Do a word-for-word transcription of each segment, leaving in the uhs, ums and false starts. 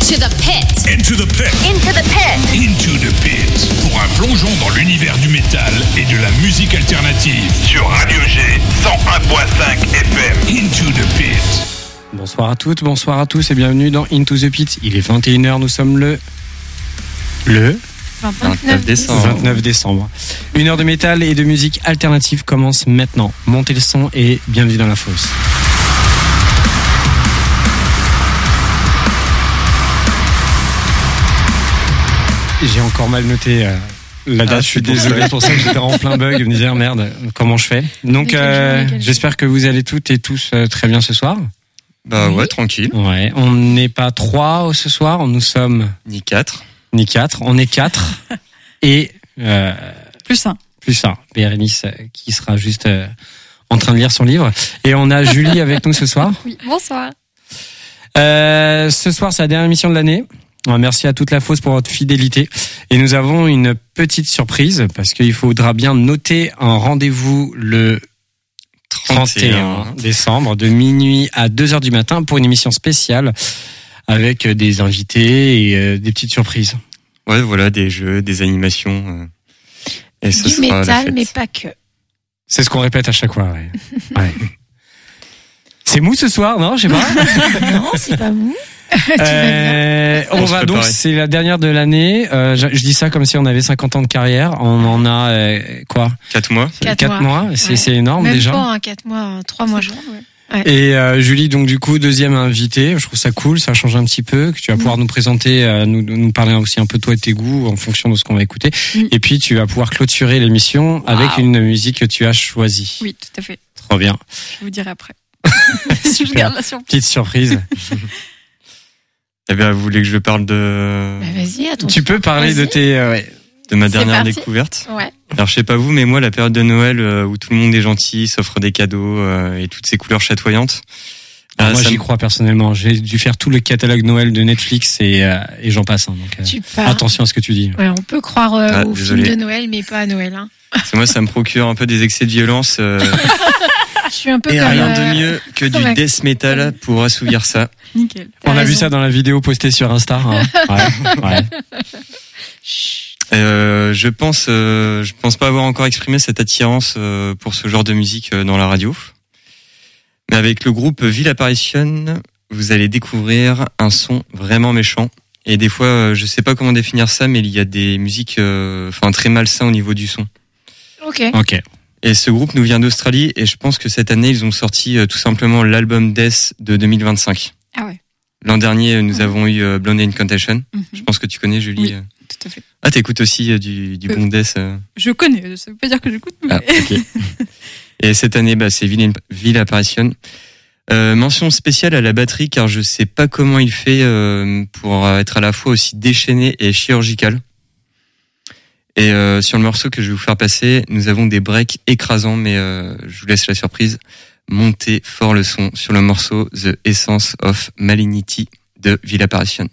Into the pit. Into the pit. Into the pit. Into the pit. Pour un plongeon dans l'univers du métal et de la musique alternative. Sur Radio G, cent un virgule cinq F M. Into the pit. Bonsoir à toutes, bonsoir à tous et bienvenue dans Into the Pit. Il est vingt et une heures, nous sommes le... Le... vingt-neuf décembre. vingt-neuf décembre. Une heure de métal et de musique alternative commence maintenant. Montez le son et bienvenue dans la fosse. J'ai encore mal noté euh, la date, ah, je suis désolé, c'est pour ça que j'étais en plein bug, je me disais merde, comment je fais. Donc euh, j'espère que vous allez toutes et tous euh, très bien ce soir. Bah ouais, oui. Tranquille. Ouais, on n'est pas trois ce soir, nous sommes... Ni quatre. Ni quatre, on est quatre. et... Euh, plus un. Plus un. Bérénice euh, qui sera juste euh, en train de lire son livre. Et on a Julie avec nous ce soir. Oui, bonsoir. Euh, ce soir, c'est la dernière émission de l'année. Merci à toute la fosse pour votre fidélité. Et nous avons une petite surprise parce qu'il faudra bien noter un rendez-vous le trente et un décembre de minuit à deux heures du matin pour une émission spéciale avec des invités et des petites surprises. Ouais, voilà, des jeux, des animations. Et ce du métal, mais pas que. C'est ce qu'on répète à chaque fois. Ouais. Ouais. C'est mou ce soir, non? Je sais pas. Non, c'est pas mou. Euh, on, on va donc, c'est la dernière de l'année. Euh, je, je dis ça comme si on avait cinquante ans de carrière. On en a euh, quoi? quatre mois. quatre mois. mois. C'est, ouais. c'est énorme. Même déjà. Même pas, hein, quatre mois, trois mois. Genre, ouais. Ouais. Et euh, Julie, donc du coup, deuxième invitée. Je trouve ça cool, ça change un petit peu. Que tu vas pouvoir mmh. nous présenter, euh, nous, nous parler aussi un peu de toi et tes goûts en fonction de ce qu'on va écouter. Mmh. Et puis tu vas pouvoir clôturer l'émission wow. avec une musique que tu as choisie. Oui, tout à fait. Trop bien. Je vous dirai après. Super. Je garde la surprise. Petite surprise. Eh bien, vous voulez que je parle de... Bah vas-y, attends. Tu peux parler vas-y. de tes... Euh, ouais. De ma dernière découverte. Ouais. Alors, je sais pas vous, mais moi, la période de Noël euh, où tout le monde est gentil, s'offre des cadeaux euh, et toutes ces couleurs chatoyantes. Alors, euh, moi, j'y me... crois personnellement. J'ai dû faire tout le catalogue Noël de Netflix et, euh, et j'en passe. Hein, donc, euh, tu pars. Attention à ce que tu dis. Ouais, on peut croire euh, ah, au film de Noël, mais pas à Noël. Hein. C'est moi, ça me procure un peu des excès de violence. Euh... Je suis un peu et comme rien euh... de mieux que du death metal pour assouvir ça. Nickel. On a vu ça dans la vidéo postée sur Insta. Hein. Ouais, ouais. Euh, je pense, euh, je pense pas avoir encore exprimé cette attirance euh, pour ce genre de musique euh, dans la radio. Mais avec le groupe Ville Apparition, vous allez découvrir un son vraiment méchant. Et des fois, euh, je sais pas comment définir ça, mais il y a des musiques, euh, enfin très malsains au niveau du son. Ok. Ok. Et ce groupe nous vient d'Australie et je pense que cette année, ils ont sorti euh, tout simplement l'album Death de deux mille vingt-cinq. Ah ouais. L'an dernier, nous mmh. avons eu euh, Blonde Incantation. Mmh. Je pense que tu connais, Julie. Oui, tout à fait. Ah, t'écoutes aussi euh, du, du euh, bon Death euh... Je connais, ça veut pas dire que j'écoute. Mais... Ah, ok. Et cette année, bah, c'est Ville, Ville Apparition. Euh, mention spéciale à la batterie car je sais pas comment il fait euh, pour être à la fois aussi déchaîné et chirurgical. Et euh, sur le morceau que je vais vous faire passer, nous avons des breaks écrasants, mais euh, je vous laisse la surprise. Montez fort le son sur le morceau The Essence of Malignity de Ville Apparition.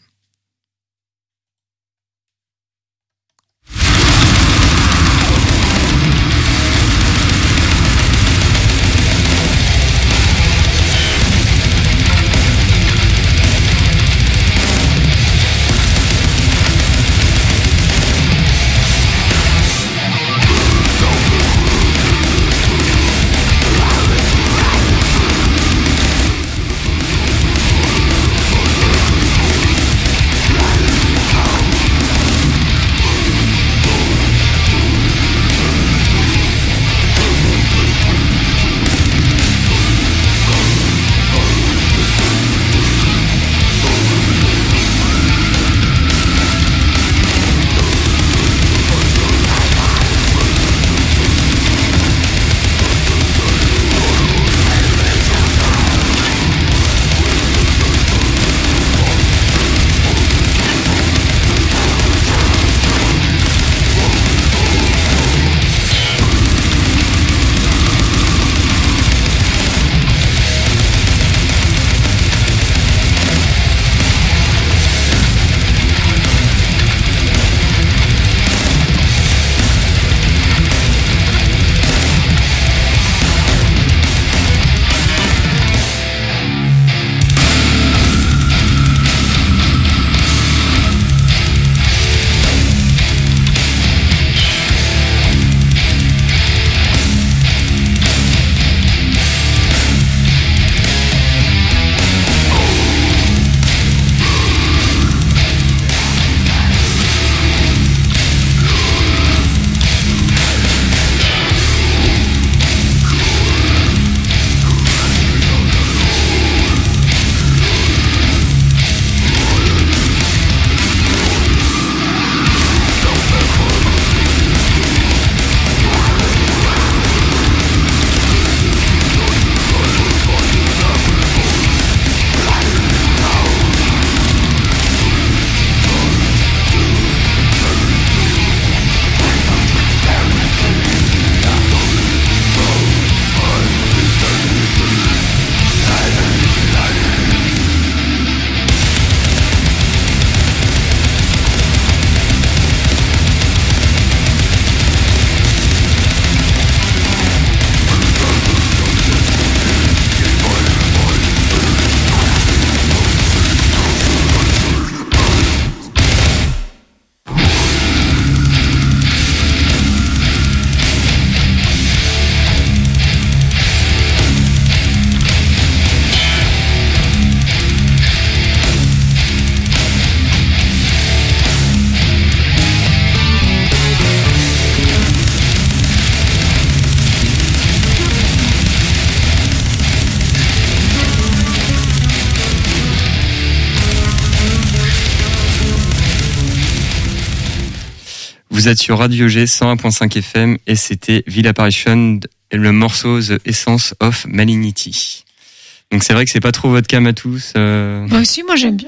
Vous êtes sur Radio G cent un virgule cinq F M et c'était Villa Apparition et le morceau The Essence of Malignity. Donc c'est vrai que c'est pas trop votre cam à tous. Euh... Bah si, moi j'aime bien.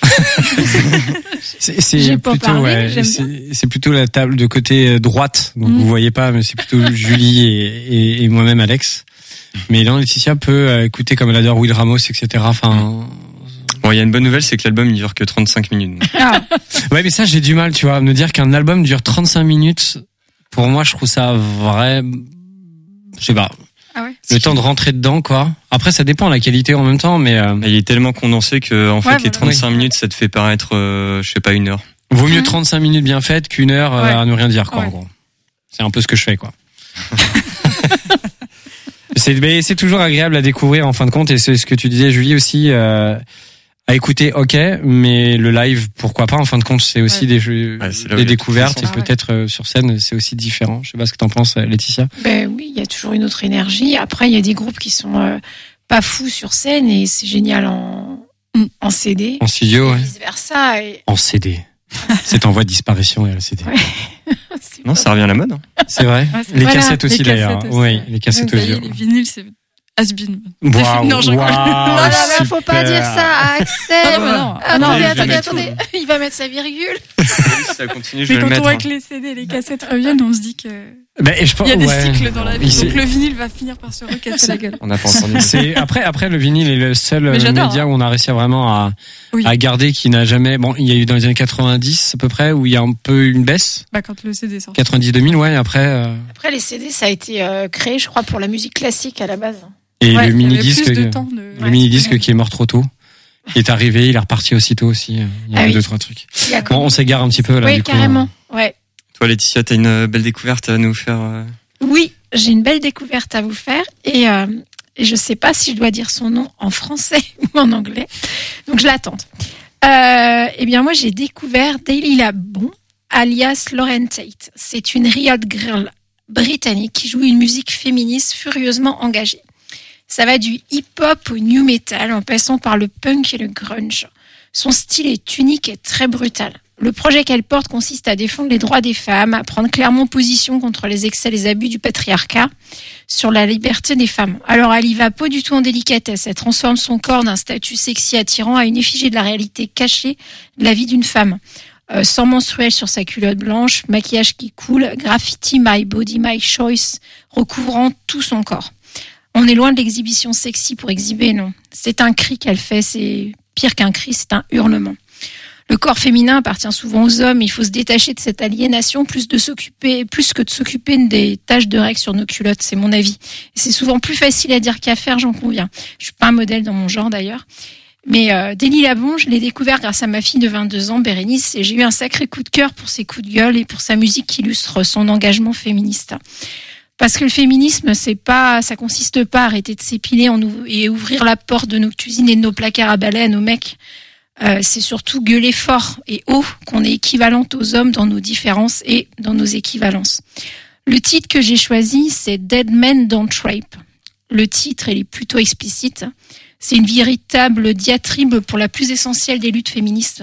c'est c'est J'ai pas plutôt parlé, ouais, j'aime c'est, c'est plutôt la table de côté droite, donc Mm. vous voyez pas, mais c'est plutôt Julie et, et, et moi-même Alex. Mais là, Laetitia peut euh, écouter comme elle adore Will Ramos, et cetera. Enfin, Bon, il y a une bonne nouvelle, c'est que l'album il dure que trente-cinq minutes. Ah, ouais, mais ça j'ai du mal, tu vois, à me dire qu'un album dure trente-cinq minutes. Pour moi, je trouve ça vrai, je sais pas. ah ouais. Le temps de rentrer dedans, quoi. Après, ça dépend la qualité en même temps, mais euh, Il est tellement condensé que en fait Ouais, les voilà. trente-cinq minutes ça te fait paraître, euh, je sais pas, une heure. vaut mieux Mhm. trente-cinq minutes bien faites qu'une heure euh, Ouais. à ne rien dire, quoi. Ouais. En gros, c'est un peu ce que je fais, quoi. c'est, mais c'est toujours agréable à découvrir en fin de compte, et c'est ce que tu disais, Julie aussi. Euh, à écouter, ok, mais le live, pourquoi pas. En fin de compte, c'est aussi Ouais. des jeux, Ouais, c'est là où des il y a découvertes, toute et la chance. peut-être euh, sur scène, c'est aussi différent. Je sais pas ce que t'en penses, Laetitia. Ben oui, il y a toujours une autre énergie. Après, il y a des groupes qui sont euh, pas fous sur scène et c'est génial en, en C D. En studio, et ouais. vice versa. Et... En C D. C'est en voie de disparition, et la C D. Ouais. c'est Non, pas- ça revient à la mode. Hein. C'est vrai. Ouais, c'est- Les Voilà, cassettes aussi les d'ailleurs. cassettes aussi, Oui, ouais. les cassettes Ça y est, audio. les vinyles, c'est has-been. Waouh, Non, je rigole. waouh, Non, non, mais faut pas super. dire ça à Axel. Ah non, mais non. Ah non, Attendez, mais je vais attendez, mettre attendez. Il va mettre sa virgule. Si ça continue, je Mais vais quand le on mettre. voit hein. que les C D et les cassettes reviennent, on se dit que Ben, et je pense, il y a des ouais. cycles dans la vie. Il s'est- Donc le vinyle va finir par se recasser la gueule. On n'a pas entendu. C'est après après le vinyle est le seul Mais euh, j'adore, média hein. où on a réussi à vraiment à, Oui. à garder, qui n'a jamais. Bon, il y a eu dans les années quatre-vingt-dix à peu près où il y a un peu une baisse. Bah quand le C D sort. quatre-vingt-dix deux mille, ouais. Après euh, Après, les C D, ça a été euh, créé, je crois, pour la musique classique à la base. et Ouais, le il y avait mini disque, plus de le temps de- Ouais, mini c'est disque vrai. qui est mort trop tôt, qui est arrivé, il est reparti aussitôt aussi. Il y a Ah eu oui. deux trois trucs. Il y a Bon, on s'égare un petit peu là. oui, du coup. carrément. Ouais. Toi, Laetitia, t'as une belle découverte à nous faire. euh, Oui, j'ai une belle découverte à vous faire et, euh, et je sais pas si je dois dire son nom en français ou en anglais, donc je l'attends. Euh, eh bien, moi, j'ai découvert Delilah Bon, alias Lauren Tate. C'est une riot girl britannique qui joue une musique féministe furieusement engagée. Ça va du hip-hop au new metal en passant par le punk et le grunge. Son style est unique et très brutal. Le projet qu'elle porte consiste à défendre les droits des femmes, à prendre clairement position contre les excès et les abus du patriarcat, sur la liberté des femmes. Alors elle y va pas du tout en délicatesse, elle transforme son corps d'un statut sexy attirant à une effigie de la réalité cachée de la vie d'une femme. Euh, sang menstruel sur sa culotte blanche, maquillage qui coule, graffiti My Body, My Choice, recouvrant tout son corps. On est loin de l'exhibition sexy pour exhiber, non. C'est un cri qu'elle fait, c'est pire qu'un cri, c'est un hurlement. Le corps féminin appartient souvent aux hommes, il faut se détacher de cette aliénation plus, de s'occuper, plus que de s'occuper des taches de règles sur nos culottes, c'est mon avis. Et c'est souvent plus facile à dire qu'à faire, j'en conviens. Je suis pas un modèle dans mon genre d'ailleurs. Mais euh, Delilah Bon, je l'ai découvert grâce à ma fille de vingt-deux ans, Bérénice, et j'ai eu un sacré coup de cœur pour ses coups de gueule et pour sa musique qui illustre son engagement féministe. Parce que le féminisme, c'est pas, ça consiste pas à arrêter de s'épiler en ouv- et ouvrir la porte de nos cuisines et de nos placards à balai à nos mecs. Euh, c'est surtout gueuler fort et haut qu'on est équivalente aux hommes dans nos différences et dans nos équivalences. Le titre que j'ai choisi, c'est Dead Men Don't Rape. Le titre, il est plutôt explicite. C'est une véritable diatribe pour la plus essentielle des luttes féministes.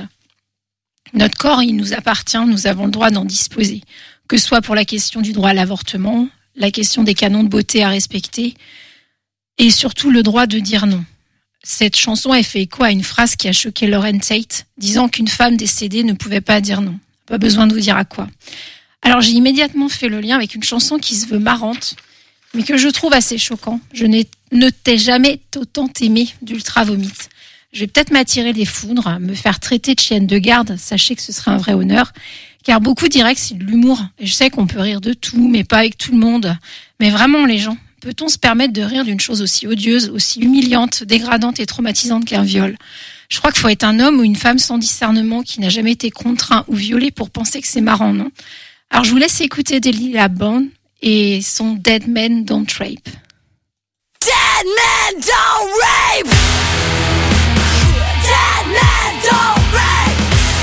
Notre corps, il nous appartient, nous avons le droit d'en disposer. Que ce soit pour la question du droit à l'avortement, la question des canons de beauté à respecter, et surtout le droit de dire non. Cette chanson, elle fait écho à une phrase qui a choqué Lauren Tate, disant qu'une femme décédée ne pouvait pas dire non. Pas besoin de vous dire à quoi. Alors j'ai immédiatement fait le lien avec une chanson qui se veut marrante, mais que je trouve assez choquant. Je n'ai, ne t'ai jamais autant aimé d'Ultra Vomit. Je vais peut-être m'attirer des foudres, me faire traiter de chienne de garde, sachez que ce serait un vrai honneur, car beaucoup diraient que c'est de l'humour. Et je sais qu'on peut rire de tout, mais pas avec tout le monde. Mais vraiment, les gens, peut-on se permettre de rire d'une chose aussi odieuse, aussi humiliante, dégradante et traumatisante qu'un viol ? Je crois qu'il faut être un homme ou une femme sans discernement qui n'a jamais été contraint ou violé pour penser que c'est marrant, non ? Alors je vous laisse écouter Delilah Bon et son Dead Men Don't Rape. Dead men don't rape. Dead men don't rape.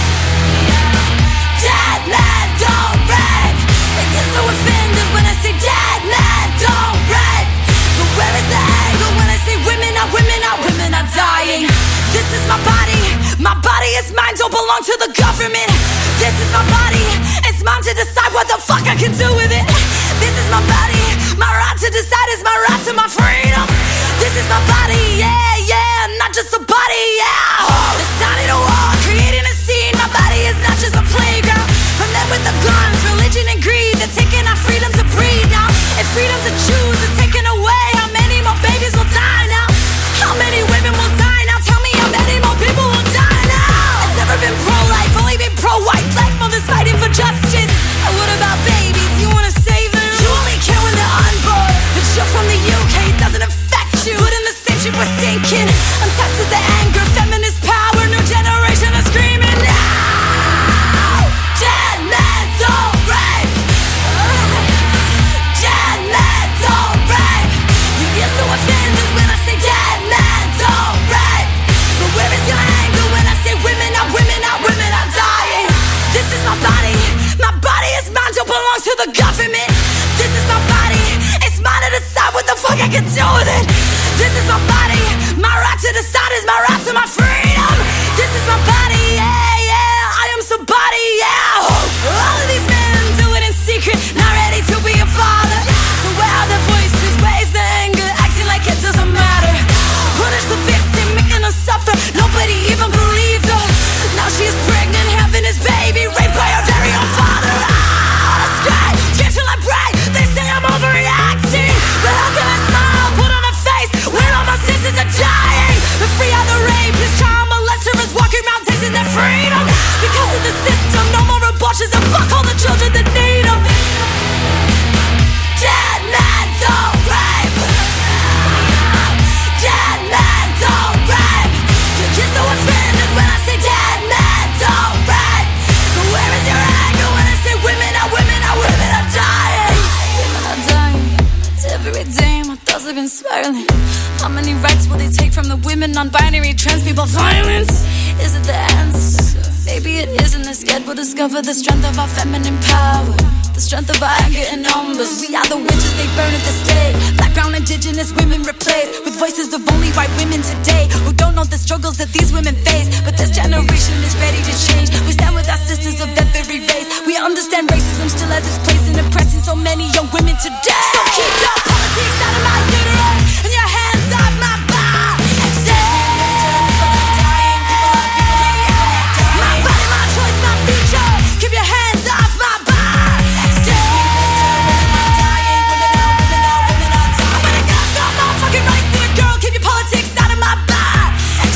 Dead men don't rape. They get so offended when I say dead men don't rape. But where is the anger when I say women are women are women are dying? This is my body, my body is mine, don't belong to the government. This is my body, it's it's mine to decide what the fuck I can do with it. This is my body, my right to decide is my right to my freedom. This is my body, yeah, yeah, not just a body, yeah. Deciding a war, creating a scene. My body is not just a playground. From them with the guns, religion and greed, they're taking our freedom to breathe now. If freedom to choose is taken away, how many more babies will die now? How many women will die now? Tell me how many more people will die now? I've never been pro-life, only been pro-white. Black mothers fighting for justice. And what about babies? You wanna save them? You only care when they're unborn. But you're from the U K, it doesn't affect you. Put in the same ship we're sinking. Untapped with the anger, feminist power. New generation is screaming now. Dead men don't rape. Dead men don't rape. You get so offended when I say dead men don't rape. But where is your anger when I say women are women are women are dying? This is my body. My body is mine, don't belong to the government. This is my body. It's mine to decide what the fuck I can do with it. This is my body. My right to decide is my right to my freedom. This is my body, yeah, yeah. I am somebody, yeah. All of these men do it in secret, not ready to be a father. So where are the voices? Where is the anger? Acting like it doesn't matter. Punish the victim, making her suffer. Nobody even believed her. Now she is pregnant, having his baby, raped by her very own father. Ah, scream, scream till I break. They say I'm overreacting, but how can I smile, put on a face when all my sisters are dying? But free are the rapists, child molesters walking around tasting their freedom. Because of the system, no more abortions and fuck all the children that need them. Dead men don't rape. Dead men don't rape. You get so offended when I say dead men don't rape. But where is your anger when I say women are women are women are dying? Women are dying. Every day my thoughts have been spiraling. How many rights will they take from the women, non-binary, trans people? Violence? Is it the answer? Maybe it isn't. Instead we'll discover the strength of our feminine power, the strength of our anger in numbers. We are the witches they burn at the stake. Black, brown, indigenous women replaced with voices of only white women today, who don't know the struggles that these women face. But this generation is ready to change. We stand with our sisters of that very race. We understand racism still has its place in oppressing so many young women today. So keep your politics out of my uterus and your hands off my body. Keep your hands off my body. I'm gonna go stop my fucking rights to a girl. Keep your politics out of my body.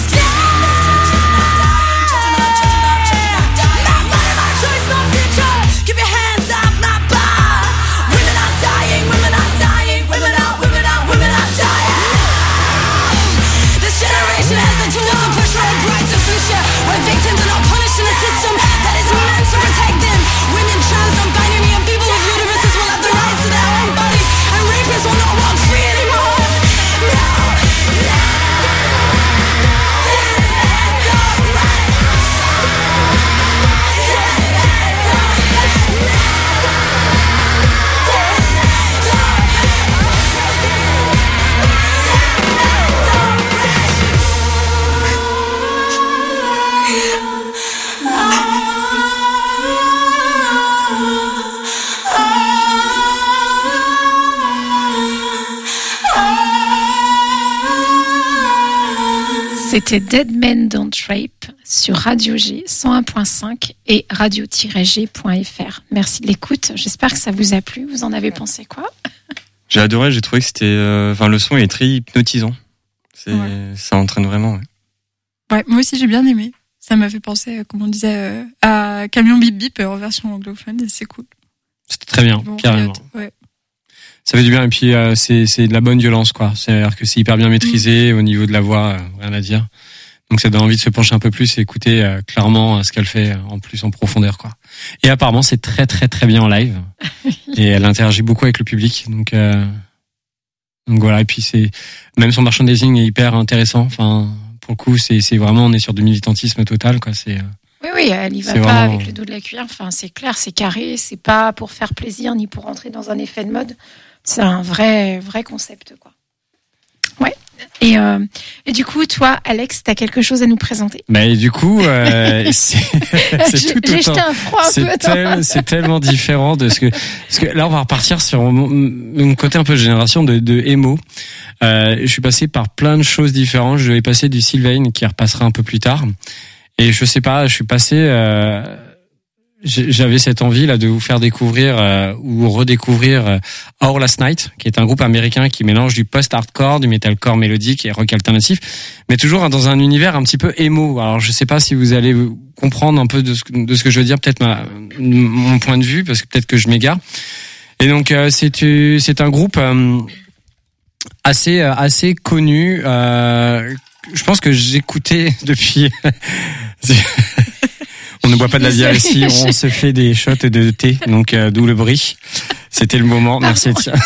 My body, my choice, my future. Keep your hands off my body. Women are dying, women are dying, women are, women are, women are dying. This generation has the tools to push for a brighter future, where victims are not punished in a system that is meant to protect them. Women, trans, non-binary, and people with uteruses will have the rights to their own bodies, and rapists will not walk free anymore. No, no. C'était Dead Men Don't Rape sur Radio G cent un point cinq et radio tiret g point f r. Merci de l'écoute. J'espère que ça vous a plu. Vous en avez pensé quoi? J'ai adoré, j'ai trouvé que c'était... euh, Enfin, le son est très hypnotisant. C'est, Ouais. Ça entraîne vraiment. Ouais. Ouais, moi aussi j'ai bien aimé. Ça m'a fait penser, euh, comme on disait, euh, à Camion Bip Bip euh, en version anglophone. Et c'est cool. C'était très bien, Bon, carrément. ouais. Ça fait du bien et puis euh, c'est c'est de la bonne violence quoi. C'est-à-dire que c'est hyper bien maîtrisé au niveau de la voix, euh, rien à dire. Donc ça donne envie de se pencher un peu plus et écouter euh, clairement euh, ce qu'elle fait euh, en plus en profondeur quoi. Et apparemment c'est très très très bien en live et elle interagit beaucoup avec le public donc euh, donc voilà et puis c'est même son merchandising est hyper intéressant. Enfin pour le coup c'est c'est vraiment on est sur du militantisme total quoi. C'est euh, Oui, oui, elle y va C'est pas vraiment- avec le dos de la cuillère. Enfin, c'est clair, c'est carré. C'est pas pour faire plaisir ni pour entrer dans un effet de mode. C'est un vrai, vrai concept, quoi. Ouais. Et, euh, et du coup, toi, Alex, t'as quelque chose à nous présenter? Bah, et du coup, euh, c'est, c'est J'ai tout j'ai autant. jeté un froid un C'est, peu. Attends. tel- c'est tellement différent de ce que, parce que là, on va repartir sur mon, mon côté un peu génération de, de emo. Euh, je suis passé par plein de choses différentes. Je vais passer du Sylvain qui repassera un peu plus tard. Et je sais pas, je suis passé, euh, j'ai- j'avais cette envie là de vous faire découvrir euh, ou redécouvrir euh, Our Last Night, qui est un groupe américain qui mélange du post-hardcore, du metalcore mélodique et rock alternatif, mais toujours dans un univers un petit peu emo. Alors je sais pas si vous allez comprendre un peu de ce, de ce que je veux dire, peut-être ma, mon point de vue, parce que peut-être que je m'égare. Et donc euh, c'est euh, c'est un groupe euh, assez euh, assez connu. Euh, je pense que j'écoutais depuis. On ne boit pas de la bière ici, on se fait des shots de thé, donc euh, d'où le bruit. C'était le moment. Merci Étienne.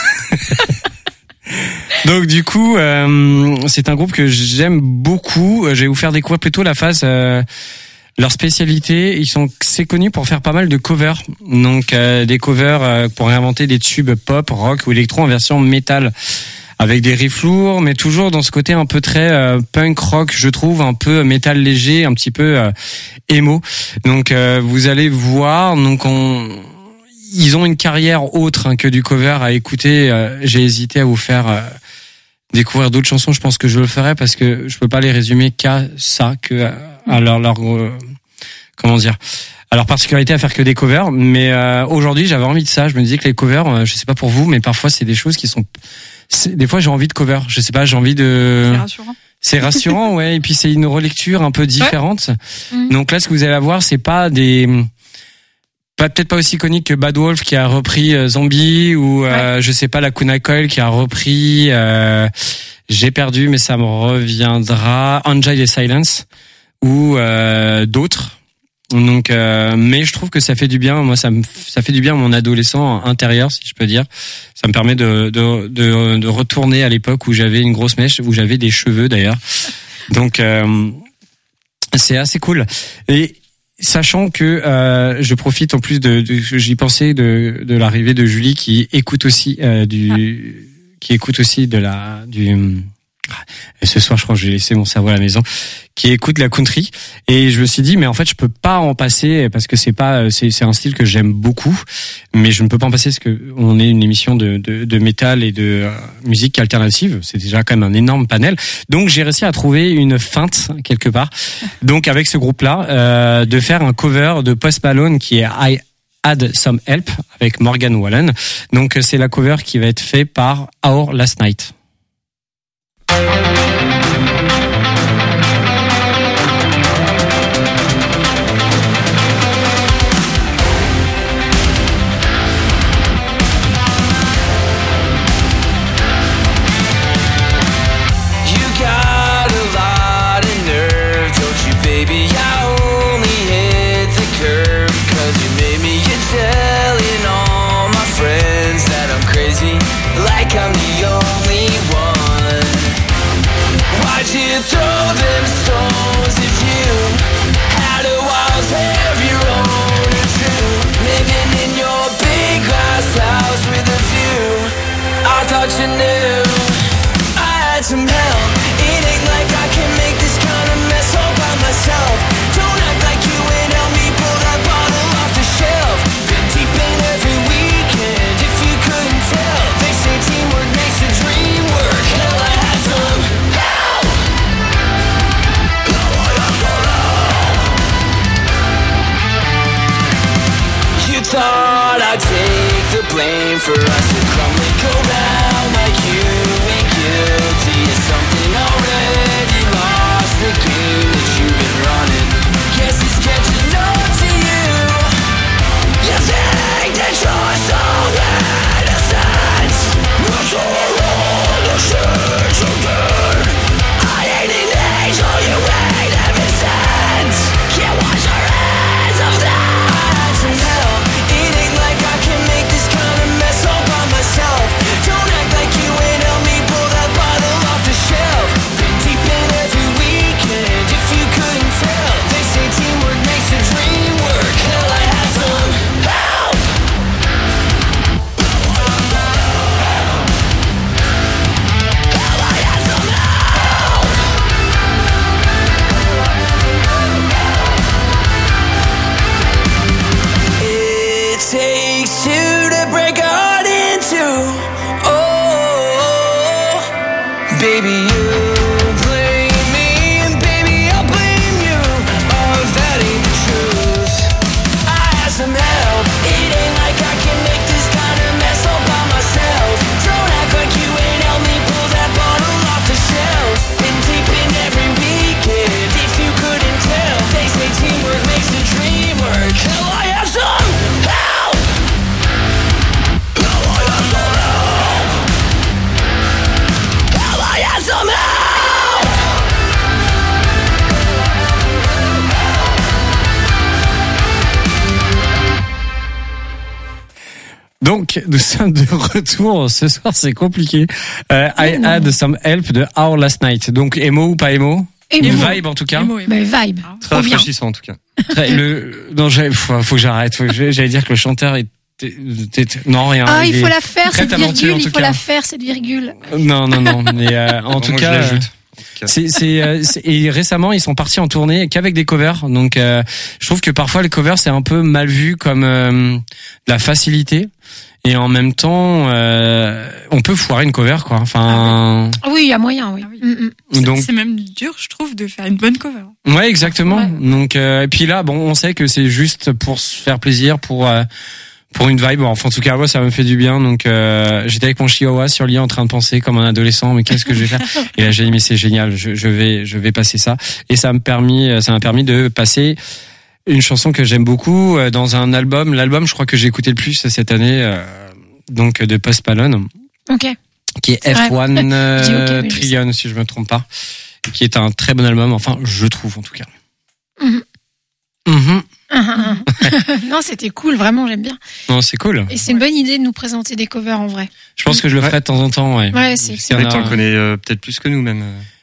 Donc du coup, euh, c'est un groupe que j'aime beaucoup. Je vais vous faire découvrir plutôt la phase. Euh, leur spécialité, ils sont c'est connu pour faire pas mal de covers. Donc euh, des covers euh, pour réinventer des tubes pop, rock ou électro en version métal, avec des riffs lourds, mais toujours dans ce côté un peu très euh, punk rock, je trouve, un peu métal léger, un petit peu euh, emo. Donc euh, vous allez voir, donc on, ils ont une carrière autre hein, que du cover à écouter. Euh, j'ai hésité à vous faire euh, découvrir d'autres chansons. Je pense que je le ferai parce que je peux pas les résumer qu'à ça, que à, à leur, leur euh, comment dire. Alors particularité à faire que des covers, mais euh, aujourd'hui j'avais envie de ça. Je me disais que les covers, euh, je sais pas pour vous, mais parfois c'est des choses qui sont C'est, des fois j'ai envie de cover, je sais pas, j'ai envie de. C'est rassurant. C'est rassurant, ouais. Et puis c'est une relecture un peu différente. Ouais. Donc là, ce que vous allez avoir, c'est pas des, pas peut-être pas aussi iconique que Bad Wolf qui a repris euh, Zombie ou euh, ouais. je sais pas Lacuna Coil qui a repris. Euh, j'ai perdu, mais ça me reviendra. Enjoy the Silence ou euh, d'autres. Donc, euh, mais je trouve que ça fait du bien. Moi, ça me, ça fait du bien à mon adolescent intérieur, si je peux dire. Ça me permet de, de, de, de retourner à l'époque où j'avais une grosse mèche, où j'avais des cheveux d'ailleurs. Donc, euh, c'est assez cool. Et sachant que euh, je profite en plus de, de j'y pensais de, de l'arrivée de Julie qui écoute aussi euh, du, qui écoute aussi de la du. Et ce soir, je crois que j'ai laissé mon cerveau à la maison, qui écoute la country. Et je me suis dit, mais en fait, je peux pas en passer parce que c'est pas, c'est, c'est un style que j'aime beaucoup, mais je ne peux pas en passer parce que on est une émission de, de, de métal et de euh, musique alternative. C'est déjà quand même un énorme panel. Donc, j'ai réussi à trouver une feinte quelque part. Donc, avec ce groupe-là, euh, de faire un cover de Post Malone qui est I Had Some Help avec Morgan Wallen. Donc, c'est la cover qui va être faite par Our Last Night. Throw them stones at you. How do walls have your own or two? Living in your big glass house with a view. I thought you knew I had some help. It ain't like I can make this kind of mess all by myself. Don't act like you ain't help me pull that bottle off the shelf. Been deep in every weekend, if you couldn't tell. They say teamwork makes the dream work. Hell, I had some help. You thought I'd take the blame for us to come and go round like you ain't guilty of something already lost the game that you've been running. Guess it's catching up to you. You think that you're so innocent, but you're all the shit you did. I ain't an angel, you ain't heaven sent. Can't wash your hands of that. I had some help. It ain't like I can make this kind of mess all by myself. Don't act Donc, nous sommes de retour. Ce soir, c'est compliqué. Euh, I non. had some help de Our Last Night. Donc, émo ou pas émo? Émo. Une vibe, en tout cas. Émo, émo. Mais vibe. Très Trop bien. rafraîchissant en tout cas. Très- le, non, j'ai- faut, faut que j'arrête. Faut que je- J'allais dire que le chanteur était, était- non, rien. Ah, il est faut la faire, très cette talentueux, virgule. en Il tout faut cas. la faire, cette virgule. Non, non, non. Mais, euh, en tout Moi, cas. je l'ajoute. C'est, c'est, euh, c'est- et récemment ils sont partis en tournée qu'avec des covers. Donc euh, je trouve que parfois les covers c'est un peu mal vu comme euh, de la facilité et en même temps euh, on peut foirer une cover quoi. Enfin Ah oui, il y a moyen, oui. Ah oui. Mm, mm. C'est- donc C'est même dur, je trouve, de faire une bonne cover. ouais exactement. Ouais. Donc euh, et puis là bon on sait que c'est juste pour se faire plaisir pour euh, pour une vibe. Enfin en tout cas moi ça me fait du bien. Donc euh, j'étais avec mon chihuahua sur le lit en train de penser comme un adolescent mais qu'est-ce que je vais faire. Et là j'ai dit mais c'est génial, je, je vais je vais passer ça et ça me permis ça m'a permis de passer une chanson que j'aime beaucoup euh, dans un album, l'album je crois que j'ai écouté le plus cette année euh, donc de Post Malone Ok. qui est C'est vrai. F un euh, J'ai ok, mais je Trillion si je me trompe pas et qui est un très bon album enfin je trouve en tout cas. Mhm. Mhm. Ah, ah, ah. Non, c'était cool, vraiment, j'aime bien. Non, c'est cool. Et c'est une bonne idée de nous présenter des covers en vrai. Je pense que je le ferai de temps en temps ouais. Ouais, c'est Parce qu'il y en Mais a- t'en connais euh, peut-être plus que nous même.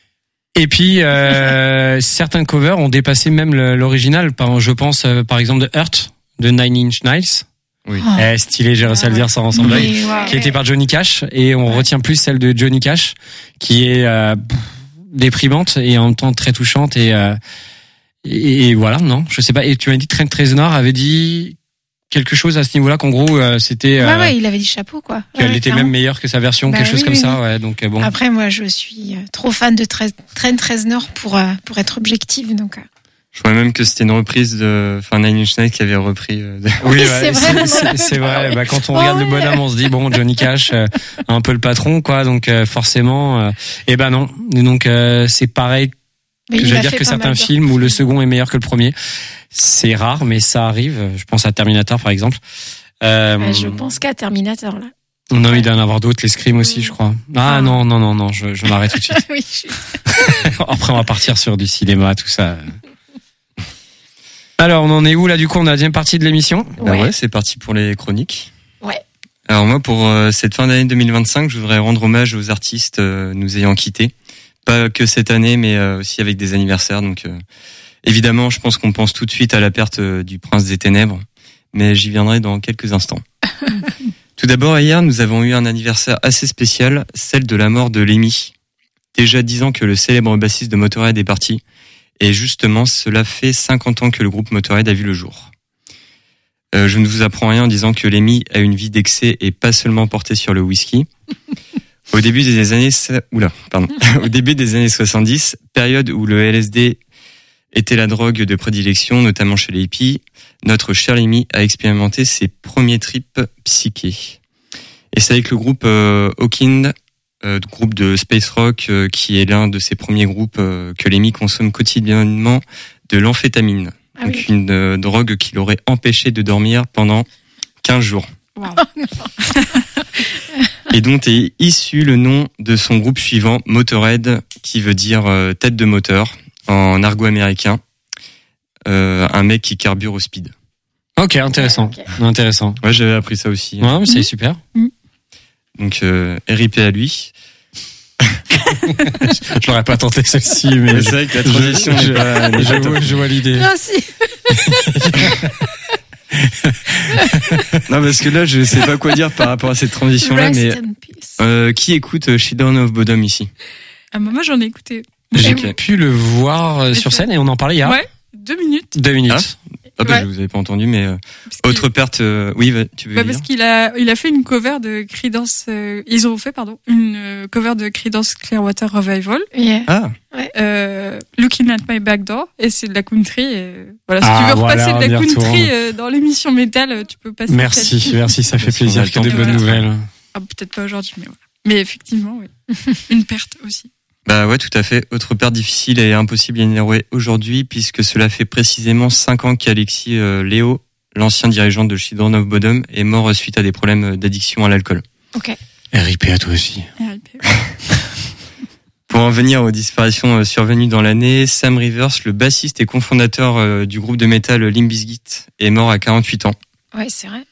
Et puis euh, certains covers ont dépassé même le- l'original. Par, je pense euh, par exemple de Hurt de Nine Inch Nails. Oui. Oh. Eh, stylé, j'ai réussi à le dire sans sans blague. Mais ouais. Qui était par Johnny Cash et on retient plus celle de Johnny Cash qui est euh, pff, déprimante et en même temps très touchante et, euh, et et voilà non je sais pas et tu m'as dit Trent Reznor avait dit quelque chose à ce niveau-là qu'en gros euh, c'était euh, Ouais, ouais, il avait dit chapeau, quoi. qu'elle Ouais, était clairement. même meilleure que sa version Bah quelque chose oui, comme oui, ça oui. ouais donc euh, bon Après, moi, je suis euh, trop fan de Tre- Trent Reznor pour, euh, pour être objective, donc. euh, Je crois même que c'était une reprise de, enfin, Nine Inch Nails qui avait repris. euh, de- oui, Oui, ouais, c'est c'est vrai. c'est- c'est vrai. Bah, quand on Oh, regarde le ouais. bonhomme, on se dit bon, Johnny Cash, euh, un peu le patron, quoi. Donc euh, forcément, euh, eh ben non. Et donc euh, c'est pareil mais que il j'allais a dire fait que pas certains mal de- films où le second est meilleur que le premier. C'est rare, mais ça arrive. Je pense à Terminator, par exemple. Euh, Ouais, je pense qu'à Terminator, là. Non, il doit y en avoir d'autres, les Scream aussi, je crois. Ah Ah. non, non, non, non, je, je m'arrête tout de suite. Oui, je suis- Après, on va partir sur du cinéma, tout ça. Alors, on en est où là? Du coup, on a la deuxième partie de l'émission. Bah Ouais. ouais, c'est parti pour les chroniques. Ouais. Alors moi, pour euh, cette fin d'année deux mille vingt-cinq, je voudrais rendre hommage aux artistes euh, nous ayant quittés. Pas que cette année, mais euh, aussi avec des anniversaires. Donc, euh, évidemment, je pense qu'on pense tout de suite à la perte euh, du Prince des Ténèbres, mais j'y viendrai dans quelques instants. Tout d'abord, hier, nous avons eu un anniversaire assez spécial, celle de la mort de Lemmy. Déjà dix ans que le célèbre bassiste de Motorhead est parti. Et justement, cela fait cinquante ans que le groupe Motorhead a vu le jour. Euh, je ne vous apprends rien en disant que Lemmy a une vie d'excès et pas seulement portée sur le whisky. Au début des années, oula, pardon. Au début des années soixante-dix, période où le L S D était la drogue de prédilection, notamment chez les hippies, notre cher Lemmy a expérimenté ses premiers trips psychés. Et c'est avec le groupe euh, Hawkwind, euh, groupe de space rock, euh, qui est l'un de ses premiers groupes euh, que Lemmy consomme quotidiennement de l'amphétamine. Ah Donc oui. une euh, drogue qui l'aurait empêché de dormir pendant quinze jours. Wow. Et dont est issu le nom de son groupe suivant, Motorhead, qui veut dire euh, tête de moteur en argot américain. Euh, un mec qui carbure au speed. Ok, intéressant, Ok. intéressant. Ouais, j'avais appris ça aussi. Ouais, mais c'est super. Donc euh, R I P à lui. Je l'aurais pas tenté celle-ci, mais Mais c'est vrai que la transition je, n'est pas- n'est je, pas top. vois, je vois l'idée. Non, si. Non, parce que là, je sais pas quoi dire par rapport à cette transition-là, Rest mais in peace. euh, qui écoute euh, Children of Bodom ici? Ah, bah, moi, j'en ai écouté. J'ai Ok. pu le voir euh, sur scène et on en parlait il y a Ouais, deux minutes. deux minutes. Ah bah Ouais. je vous avais pas entendu, mais euh, Parce qu'il- autre perte. euh, oui, va- tu veux Bah, dire? parce qu'il a, il a fait une cover de Creedence, euh, ils ont fait, pardon, une euh, cover de Creedence Clearwater Revival, Yeah. Ah, euh, Looking at My Back Door, et c'est de la country, et voilà, si Ah, tu veux repasser voilà, de on la y country retourne. euh, dans l'émission métal, euh, tu peux passer. Merci, celle-ci. merci, ça fait Parce qu'on a plaisir le que des temps bonnes de- nouvelles. Ah, peut-être pas aujourd'hui, mais voilà. Mais effectivement, oui. Une perte aussi. bah ouais, tout à fait. Autre perte difficile et impossible à ignorer aujourd'hui, puisque cela fait précisément cinq ans qu'Alexis euh, Léo, l'ancien dirigeant de Children of Bodom, est mort suite à des problèmes d'addiction à l'alcool. Ok. R I P à toi aussi. R I P. Pour en venir aux disparitions euh, survenues dans l'année, Sam Rivers, le bassiste et cofondateur euh, du groupe de métal Limp Bizkit, est mort à quarante-huit ans. Ouais, c'est vrai.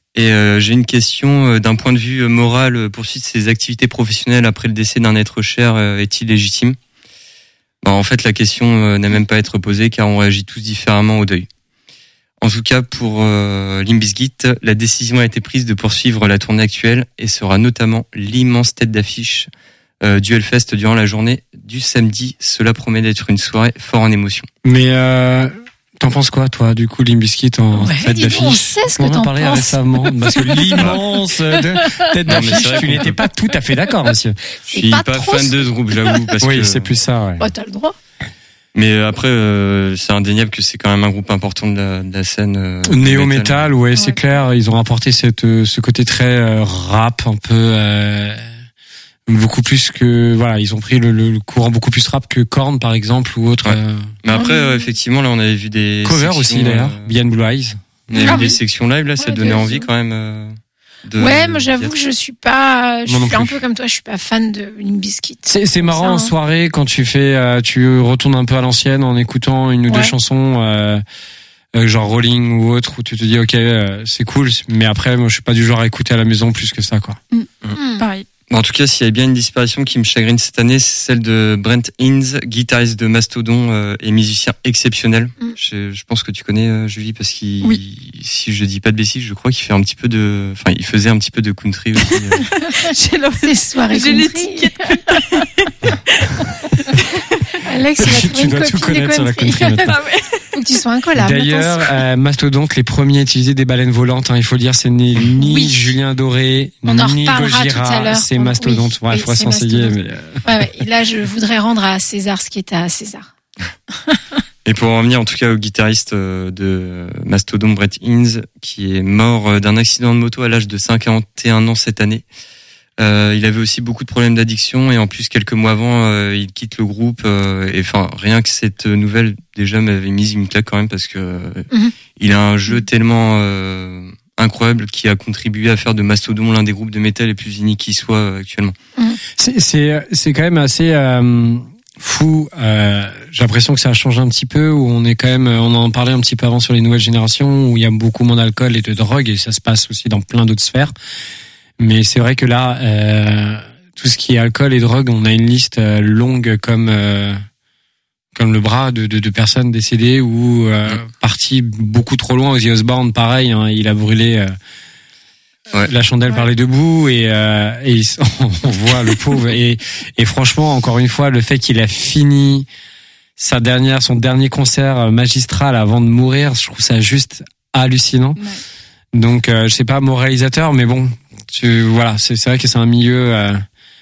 Et euh, j'ai une question euh, d'un point de vue moral. Euh, poursuivre ses activités professionnelles après le décès d'un être cher euh, est-il légitime ? Bah, en fait, la question euh, n'a même pas à être posée car on réagit tous différemment au deuil. En tout cas, pour euh, Limp Bizkit, la décision a été prise de poursuivre la tournée actuelle et sera notamment l'immense tête d'affiche euh, du Hellfest durant la journée du samedi. Cela promet d'être une soirée fort en émotion. Mais euh, t'en penses quoi, toi, du coup, Limp Bizkit en Ouais, tête dis donc, d'affiche? on sait ce que On en t'en parlait penses. récemment, parce que l'immense de tête Non, mais c'est d'affiche, vrai tu qu'on n'étais peut- pas tout à fait d'accord, monsieur. Je C'est suis pas, pas, trop fan de ce groupe, j'avoue, parce Oui, que. c'est plus ça, ouais. Bah, t'as le droit. Mais après, euh, c'est indéniable que c'est quand même un groupe important de la, de la scène. Euh, Néo-metal, ouais, Ouais. c'est clair. Ils ont apporté cette, euh, ce côté très euh, rap, un peu euh, beaucoup plus que voilà. Ils ont pris le, le, le courant beaucoup plus rap que Korn, par exemple, ou autre. Ouais. euh, Mais après, euh, effectivement, là, on avait vu des cover sections, aussi d'ailleurs. euh, Beyond Blue Eyes. on avait Ah vu des oui. sections live là, ça Ouais, donnait t'as envie raison. quand même. Euh, de, Ouais, moi d'y j'avoue être. que je suis pas, je Moi non suis un plus. peu comme toi, je suis pas fan de Limp Bizkit. C'est, c'est marrant Ça, en hein. soirée quand tu fais, euh, tu retournes un peu à l'ancienne en écoutant une ou deux Ouais. chansons, euh, euh, genre Rolling ou autre, où tu te dis ok, euh, c'est cool, mais après moi je suis pas du genre à écouter à la maison plus que ça, quoi. Hmm. Pareil. En tout cas, s'il y a bien une disparition qui me chagrine cette année, c'est celle de Brent Hinds, guitariste de Mastodon euh, et musicien exceptionnel. Mm. Je, je pense que tu connais euh, Julie parce qu'il, Oui. si je dis pas de bêtises, je crois qu'il fait un petit peu de, enfin, il faisait un petit peu de country aussi. euh. J'ai le- Ces soirées J'ai country. l'étiquette. Alex, il a trouvé Tu une dois tout copine de connaître sur la country. country maintenant. Ah ouais. Faut que tu sois incollable. D'ailleurs, attention. euh, Mastodonte, les premiers à utiliser des baleines volantes, hein, il faut le dire, c'est ni, ni Oui. Julien Doré, On en ni reparlera tout à Gojira, l'heure. c'est On- Mastodonte. oui, Ouais, il oui, faudrait c'est s'enseigner, Mastodonte. mais euh, Ouais, ouais. Et là, je voudrais rendre à César ce qui est à César. Et pour en revenir en tout cas au guitariste euh, de Mastodon, Brett Hinds, qui est mort euh, d'un accident de moto à l'âge de cinquante et un ans cette année. Euh, il avait aussi beaucoup de problèmes d'addiction et en plus quelques mois avant, euh, il quitte le groupe. Euh, et enfin, rien que cette nouvelle déjà m'avait mis une claque quand même parce que euh, Mhm. il a un jeu tellement euh, incroyable qui a contribué à faire de Mastodon l'un des groupes de métal les plus uniques qui soit euh, actuellement. c'est, c'est, c'est quand même assez euh, fou. Euh, j'ai l'impression que ça a changé un petit peu, où on est quand même, on en parlait un petit peu avant sur les nouvelles générations, où il y a beaucoup moins d'alcool et de drogue, et ça se passe aussi dans plein d'autres sphères. Mais c'est vrai que là, euh, tout ce qui est alcool et drogue, on a une liste euh, longue comme euh, comme le bras de, de, de personnes décédées ou euh, parties beaucoup trop loin. Ozzy Osbourne, pareil, hein, il a brûlé euh, Ouais. la chandelle Ouais. par les deux bouts et, euh, et il s- on voit le pauvre. Et, et franchement, encore une fois, le fait qu'il a fini sa dernière, son dernier concert magistral avant de mourir, je trouve ça juste hallucinant. Ouais. Donc, euh, je sais pas, moralisateur, mais bon, tu, voilà, c'est, c'est vrai que c'est un milieu euh,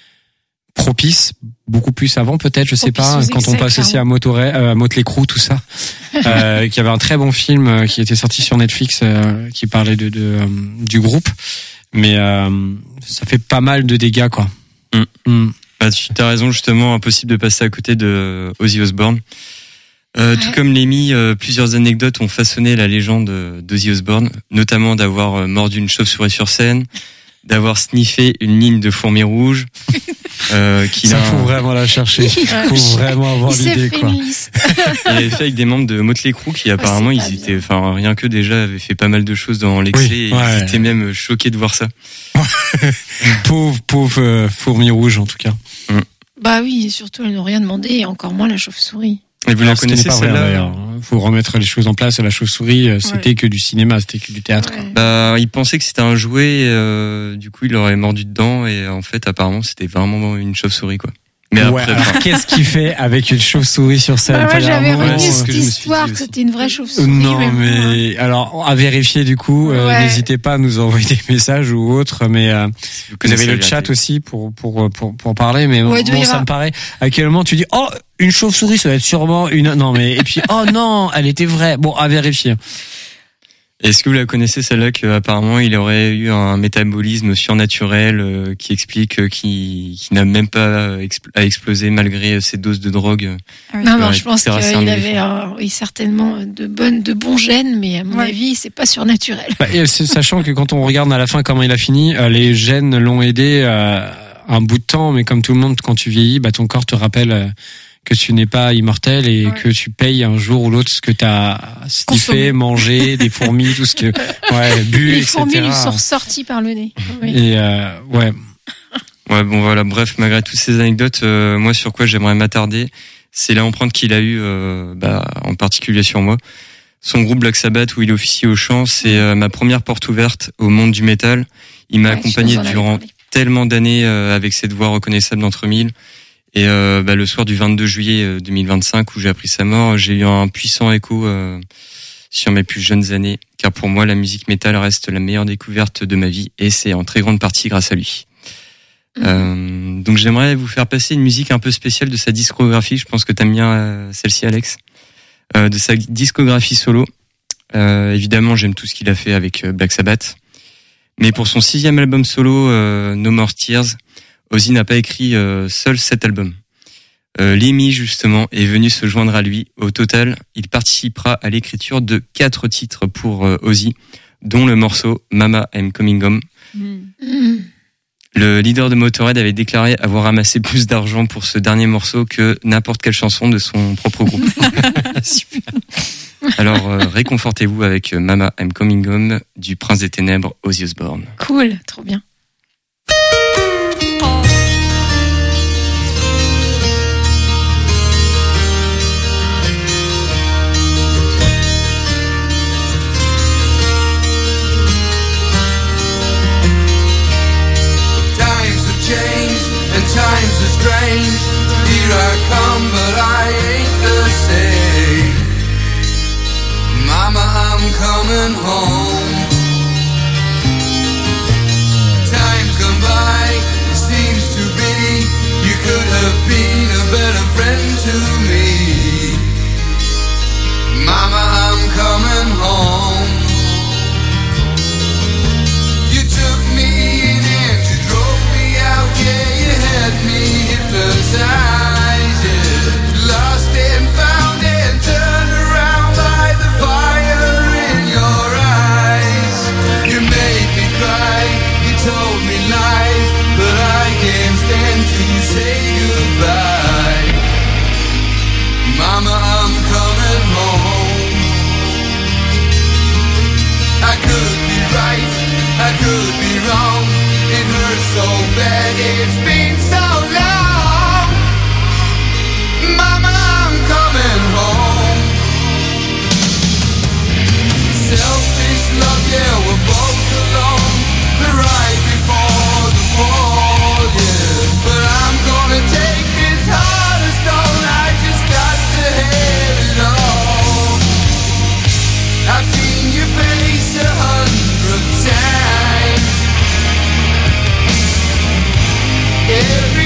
propice, beaucoup plus avant peut-être, je sais Propice pas, aux quand on excès, passe aussi à clairement. Motoré, euh, à Motley Crue, tout ça, euh, qui avait un très bon film euh, qui était sorti sur Netflix, euh, qui parlait de, de euh, du groupe, mais euh, ça fait pas mal de dégâts, quoi. Mm. Mm. Bah, tu as raison, justement, impossible de passer à côté de Ozzy Osbourne. Euh, Ouais. Tout comme Lemmy, euh, plusieurs anecdotes ont façonné la légende d'Ozzy Osbourne, notamment d'avoir euh, mordu une chauve-souris sur scène, d'avoir sniffé une ligne de fourmis rouges, euh, qu'il Ça a, faut vraiment la chercher, faut vraiment avoir Il s'est l'idée, fait quoi. une liste. il avait fait avec des membres de Motley Crue qui apparemment c'est pas ils étaient, bien. enfin rien que déjà avaient fait pas mal de choses dans l'excès Oui, et ouais. ils étaient même choqués de voir ça. Pauvre, pauvre euh, fourmi rouge, en tout cas. Bah oui, et surtout, elles n'ont rien demandé, et encore moins la chauve-souris. Et vous Alors, la ce qui n'est connaissez pas vrai, celle-là? d'ailleurs. Faut remettre les choses en place. La chauve-souris, euh, c'était Ouais. que du cinéma, c'était que du théâtre. Ouais. Bah, il pensait que c'était un jouet, euh, du coup il aurait mordu dedans et en fait apparemment c'était vraiment une chauve-souris quoi. Mais Ouais, après, alors enfin, qu'est-ce qu'il fait avec une chauve-souris sur scène? Bah, moi, T'as l'air j'avais vraiment, ouais, retenu c'est ce euh, que cette je me suis dit histoire que aussi. c'était une vraie chauve-souris. Non, bon, mais alors à vérifier du coup, euh, Ouais. n'hésitez pas à nous envoyer des messages ou autres. Mais euh, vous vous connaissez avez le la chat vérité. aussi pour pour pour pour parler. Mais Ouais, il bon, doit y ça avoir- me paraît. À quel moment tu dis oh une chauve-souris, ça va être sûrement une. Non mais et puis oh non, elle était vraie. Bon, à vérifier. Est-ce que vous la connaissez celle-là qu'apparemment il aurait eu un métabolisme surnaturel euh, qui explique euh, qu'il qu'il n'a même pas expl- à exploser malgré ses doses de drogue? Ah oui. Non, non, Ouais, je pense qu'il terrasser un avait éléphant. euh, oui, certainement de bonnes, de bons gènes, mais à mon Ouais. avis, c'est pas surnaturel. Bah, et c'est- sachant que quand on regarde à la fin comment il a fini, euh, les gènes l'ont aidé euh, un bout de temps, mais comme tout le monde, quand tu vieillis, bah ton corps te rappelle euh, que tu n'es pas immortel et Ouais. que tu payes un jour ou l'autre ce que t'as sniffé, Consommé. mangé, des fourmis, tout ce que, ouais, bu, Les et cetera. fourmis lui sont ressorties par le nez. Oui. Et euh, ouais, Ouais, bon voilà, bref, malgré toutes ces anecdotes, euh, moi sur quoi j'aimerais m'attarder, c'est l'empreinte qu'il a eue, euh, bah, en particulier sur moi. Son groupe Black Sabbath, où il officie au chant, c'est euh, ma première porte ouverte au monde du métal. Il m'a Ouais, accompagné je nous en avais durant parlé. tellement d'années euh, avec cette voix reconnaissable d'entre mille. Et euh, bah, le soir du vingt-deux juillet deux mille vingt-cinq, où j'ai appris sa mort, j'ai eu un puissant écho euh, sur mes plus jeunes années, car pour moi, la musique métal reste la meilleure découverte de ma vie, et c'est en très grande partie grâce à lui. Mhm. Euh, donc j'aimerais vous faire passer une musique un peu spéciale de sa discographie. Je pense que t'aimes bien euh, celle-ci, Alex. Euh, de sa discographie solo. Euh, évidemment, j'aime tout ce qu'il a fait avec euh, Black Sabbath. Mais pour son sixième album solo, euh, No More Tears, Ozzy n'a pas écrit euh, seul cet album. Euh, Lemmy, justement, est venu se joindre à lui. Au total, il participera à l'écriture de quatre titres pour euh, Ozzy, dont le morceau Mama I'm Coming Home. Mm. Le leader de Motorhead avait déclaré avoir amassé plus d'argent pour ce dernier morceau que n'importe quelle chanson de son propre groupe. super. Alors, euh, réconfortez-vous avec Mama I'm Coming Home du Prince des Ténèbres, Ozzy Osbourne. Cool, trop bien. Times have changed and times are strange. Here I come, but I ain't the same. Mama, I'm coming home. Time's gone by, it seems to be. You could have been a better friend to me. Mama, I'm coming home. You took me in and you drove me out, yeah, you had me hypnotized, yeah. Lost and found and turned around by the fire in your eyes. You made me cry, you told me lies, but I can't stand to say goodbye. Mama, I'm coming home. I could be right, I could be wrong. It hurts so bad, it's been so long. Mama, I'm coming home. Selfish love, yeah, we're both alone. The right before the fall, yeah. But I'm gonna take this heart of stone. I just got to have it all. I've seen your face a hundred times. Every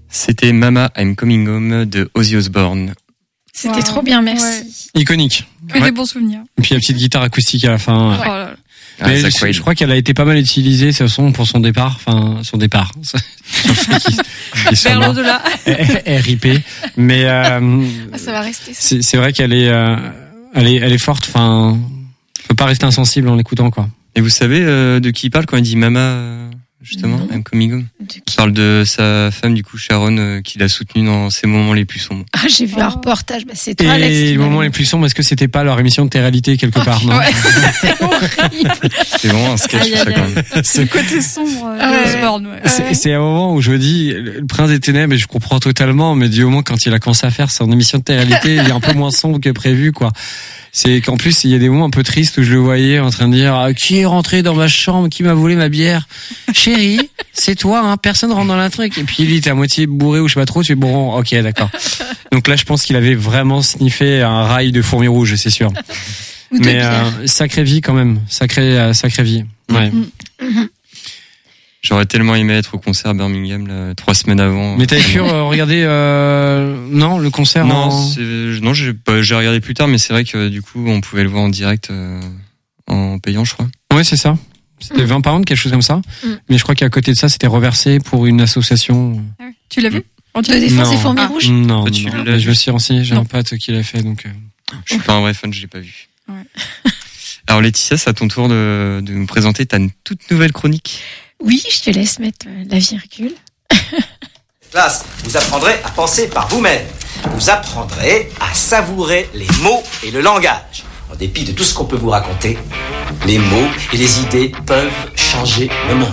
C'était Mama, I'm Coming Home de Ozzy Osbourne. C'était Wow. trop bien, merci. Ouais. Iconique. Que Ouais. des bons souvenirs. Et puis la petite guitare acoustique à la fin. Oh là là. Ah, Mais Zakk je, Wylde. je crois qu'elle a été pas mal utilisée, ce son, pour son départ. Enfin, son départ. Sur le fait qu'il- qu'il soit Vers mort. l'au-delà. R I P. Mais euh, Ah, ça va rester. ça. c'est, c'est vrai qu'elle est, euh, elle est, elle est forte. Enfin, on peut pas rester insensible en l'écoutant, quoi. Et vous savez euh, de qui il parle quand il dit Mama, euh, justement, Non. I'm Coming Home? De qui Il parle de sa femme, du coup, Sharon, euh, qui l'a soutenue dans ses moments les plus sombres. Ah, j'ai vu un Oh. reportage. Bah, c'est toi, Alex. Et qui les l'avais moments vu. les plus sombres, est-ce que c'était pas leur émission de télé-réalité quelque part, non? Ouais, c'est horrible. C'est vraiment un sketch, Aïe, ça, aïe, quand aïe. même. C'est le côté sombre euh, Ouais. de Osborne, ouais. C'est, c'est un moment où je me dis, le prince des ténèbres, et je comprends totalement, mais du moment quand il a commencé à faire son émission de télé-réalité, il est un peu moins sombre que prévu, quoi. C'est qu'en plus, il y a des moments un peu tristes où je le voyais en train de dire, ah, qui est rentré dans ma chambre, qui m'a volé ma bière? Chérie, c'est toi, hein, personne rentre dans la truc. Et puis, il était à moitié bourré ou je sais pas trop, tu es bon, ok, d'accord. Donc là, je pense qu'il avait vraiment sniffé un rail de fourmis rouges, c'est sûr. Ou de Mais, bière. euh, sacrée vie quand même, sacrée, euh, sacrée vie. Ouais. J'aurais tellement aimé être au concert à Birmingham, là, trois semaines avant. Mais t'avais pu euh, regarder, euh, non, le concert Non, en... c'est- non, j'ai pas- j'ai regardé plus tard, mais c'est vrai que du coup, on pouvait le voir en direct euh, en payant, je crois. Ouais, c'est ça. C'était vingt pounds, quelque chose comme ça. Mm. Mais je crois qu'à côté de ça, c'était reversé pour une association. Ah ouais. Tu l'as vu? En De direct défense Non. des fourmis Ah. rouges. Non, Toi, non, tu non. l'as Mais vu? je me suis renseigné, j'ai Non. un pote qui l'a fait, donc. euh, Je suis pas un vrai fan, je l'ai pas vu. Ouais. Alors Laetitia, c'est à ton tour de, de nous présenter ta toute nouvelle chronique. Oui, je te laisse mettre euh, la virgule. Classe, vous apprendrez à penser par vous-même. Vous apprendrez à savourer les mots et le langage. En dépit de tout ce qu'on peut vous raconter, les mots et les idées peuvent changer le monde.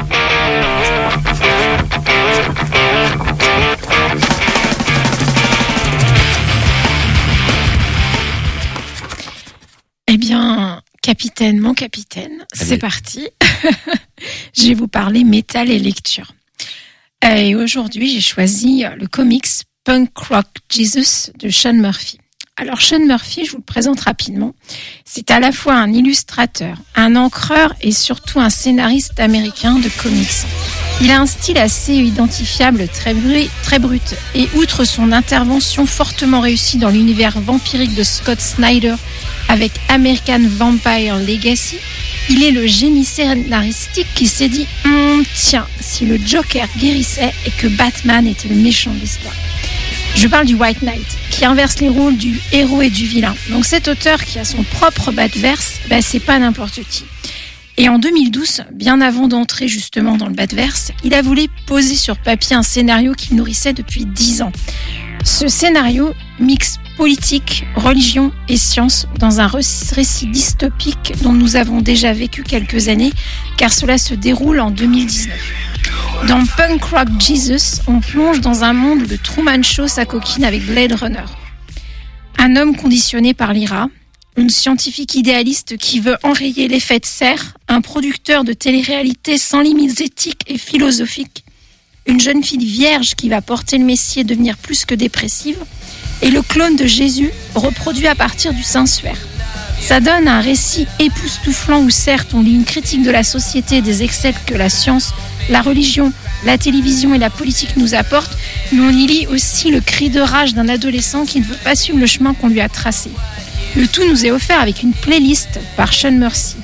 Eh bien, capitaine, mon capitaine, c'est parti. Je vais vous parler métal et lecture. Euh, Et aujourd'hui, j'ai choisi le comics Punk Rock Jesus de Sean Murphy. Alors, Sean Murphy, je vous le présente rapidement. C'est à la fois un illustrateur, un encreur et surtout un scénariste américain de comics. Il a un style assez identifiable, très, bru- très brut. Et outre son intervention fortement réussie dans l'univers vampirique de Scott Snyder avec American Vampire Legacy, il est le génie scénaristique qui s'est dit Hum, tiens, si le Joker guérissait et que Batman était le méchant de l'histoire. Je parle du White Knight, qui inverse les rôles du héros et du vilain. Donc cet auteur qui a son propre Batverse, bah, c'est pas n'importe qui. Et en deux mille douze, bien avant d'entrer justement dans le Batverse, il a voulu poser sur papier un scénario qu'il nourrissait depuis dix ans. Ce scénario mixe politique, religion et science dans un récit dystopique dont nous avons déjà vécu quelques années, car cela se déroule en deux mille dix-neuf. Dans Punk Rock Jesus, on plonge dans un monde où le Truman Show s'acoquine avec Blade Runner. Un homme conditionné par l'I R A, une scientifique idéaliste qui veut enrayer l'effet de serre, un producteur de télé-réalité sans limites éthiques et philosophiques, une jeune fille vierge qui va porter le Messie et devenir plus que dépressive, et le clone de Jésus reproduit à partir du Saint-Suaire. Ça donne un récit époustouflant où certes on lit une critique de la société et des excès que la science, la religion, la télévision et la politique nous apportent, mais on y lit aussi le cri de rage d'un adolescent qui ne veut pas suivre le chemin qu'on lui a tracé. Le tout nous est offert avec une playlist par Sean Murphy.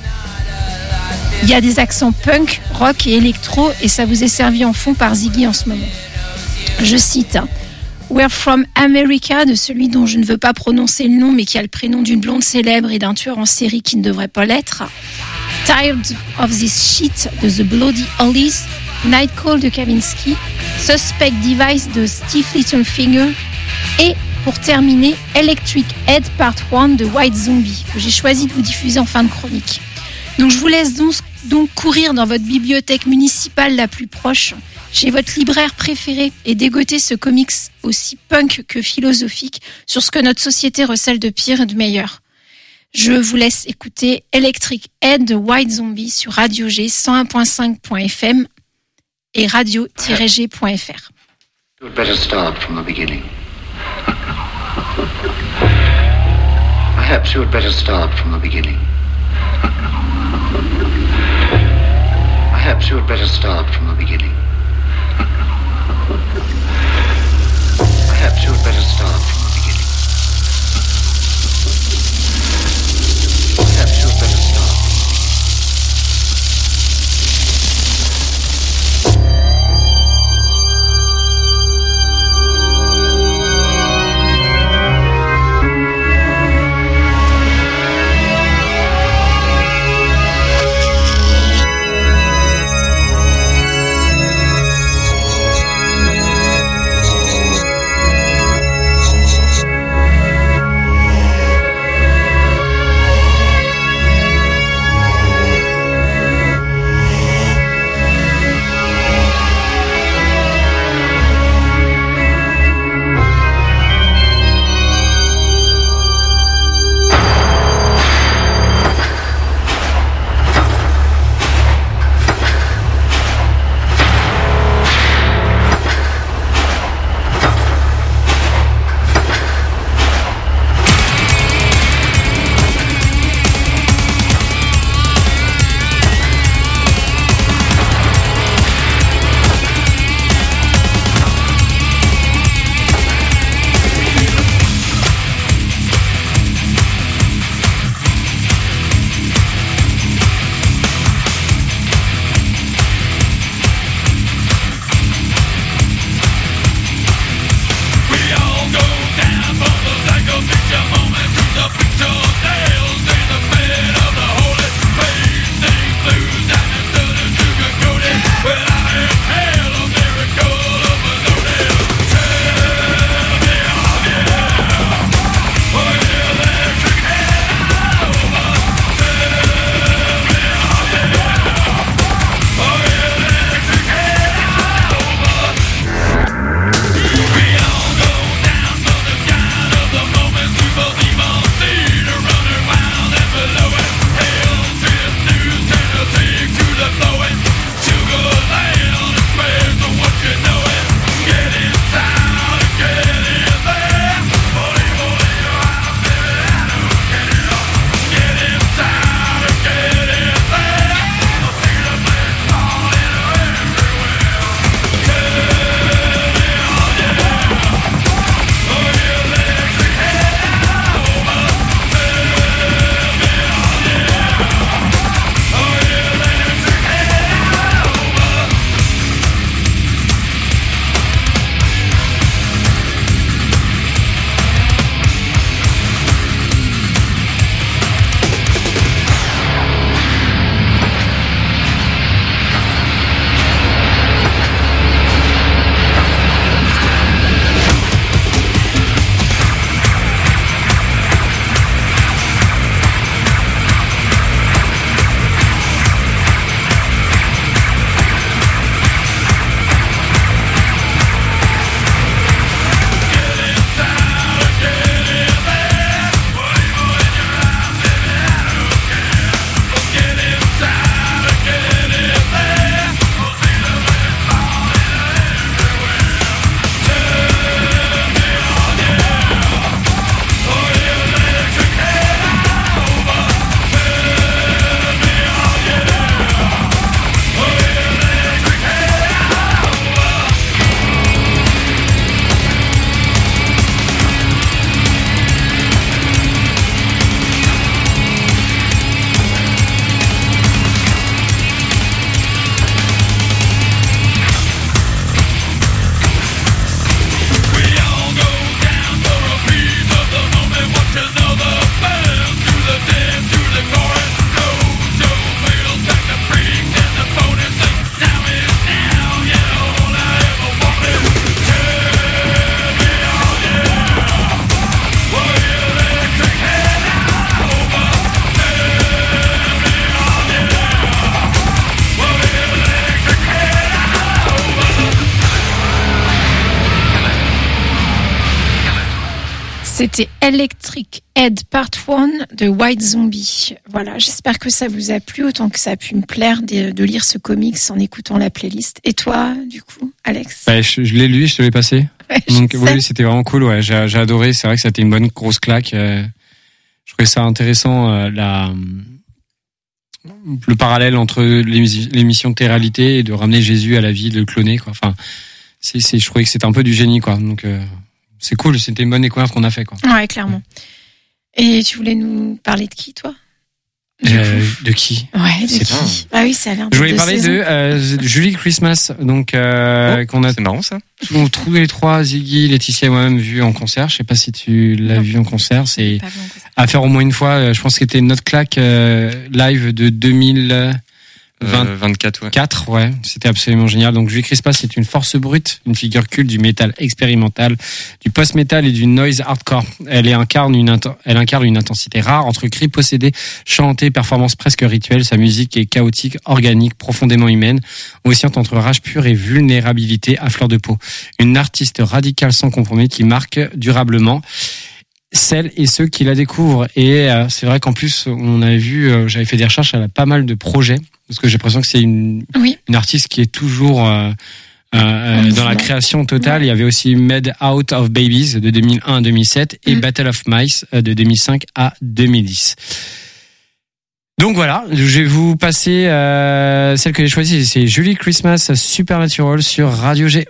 Il y a des accents punk, rock et électro et ça vous est servi en fond par Ziggy en ce moment. Je cite « We're from America » de celui dont je ne veux pas prononcer le nom mais qui a le prénom d'une blonde célèbre et d'un tueur en série qui ne devrait pas l'être. « Tired of this shit » de The Bloody Hollies, « Night Call » de Kavinsky, « Suspect Device » de Steve Littlefinger et pour terminer, Electric Head Part un de White Zombie, que j'ai choisi de vous diffuser en fin de chronique. Donc je vous laisse donc, donc courir dans votre bibliothèque municipale la plus proche, chez votre libraire préféré et dégoter ce comics aussi punk que philosophique sur ce que notre société recèle de pire et de meilleur. Je vous laisse écouter Electric Head de White Zombie sur Radio G cent un point cinq point F M et radio tiret g point f r. You had better start from the beginning. Perhaps you had better start from the beginning. Perhaps you had better start from the beginning. C'était Electric Head Part un de White Zombie. Voilà, j'espère que ça vous a plu autant que ça a pu me plaire de, de lire ce comics en écoutant la playlist. Et toi, du coup, Alex? Ouais, je, je l'ai lu, je te l'ai passé. Ouais, Donc je oui, sais. c'était vraiment cool. Ouais, j'ai, j'ai adoré. C'est vrai que c'était une bonne grosse claque. Euh, je trouvais ça intéressant euh, la le parallèle entre l'émis- l'émission de télé-réalité et de ramener Jésus à la vie, de le cloner, quoi. Enfin, c'est, c'est, je trouvais que c'était un peu du génie, quoi. Donc euh, c'est cool. C'était une bonne découverte qu'on a fait, quoi. Ouais, clairement. Et tu voulais nous parler de qui, toi? Du Euh, coup. de qui? Ouais, de c'est qui? pas. Ah oui, ça a l'air de Je voulais deux parler saisons. de euh, Julie Christmas, donc euh, Oh, qu'on a c'est marrant ça. on tous les trois, Ziggy, Laetitia et moi-même, vu en concert. Je sais pas si tu l'as Non. vu en concert. C'est Pas vu en concert. à faire au moins une fois. Euh, Je pense que c'était notre claque euh, live de deux mille vingt. Euh, vingt-quatre, ouais. quatre, ouais, c'était absolument génial. Donc Julie Christmas, c'est une force brute, une figure culte du métal expérimental, du post-metal et du noise hardcore. Elle est incarne une inten- elle incarne une intensité rare entre cris possédés, chantés, performances presque rituelles. Sa musique est chaotique, organique, profondément humaine, oscillante entre rage pure et vulnérabilité à fleur de peau. Une artiste radicale sans compromis qui marque durablement celles et ceux qui la découvrent. Et euh, c'est vrai qu'en plus, on avait vu, euh, j'avais fait des recherches, elle a pas mal de projets, parce que j'ai l'impression que c'est une, Oui. une artiste qui est toujours euh, euh, euh, dans la création totale. Ouais. Il y avait aussi Made Out of Babies de deux mille un à deux mille sept et Mm. Battle of Mice euh, de deux mille cinq à deux mille dix. Donc voilà, je vais vous passer euh, celle que j'ai choisie, c'est Julie Christmas Supernatural sur Radio G.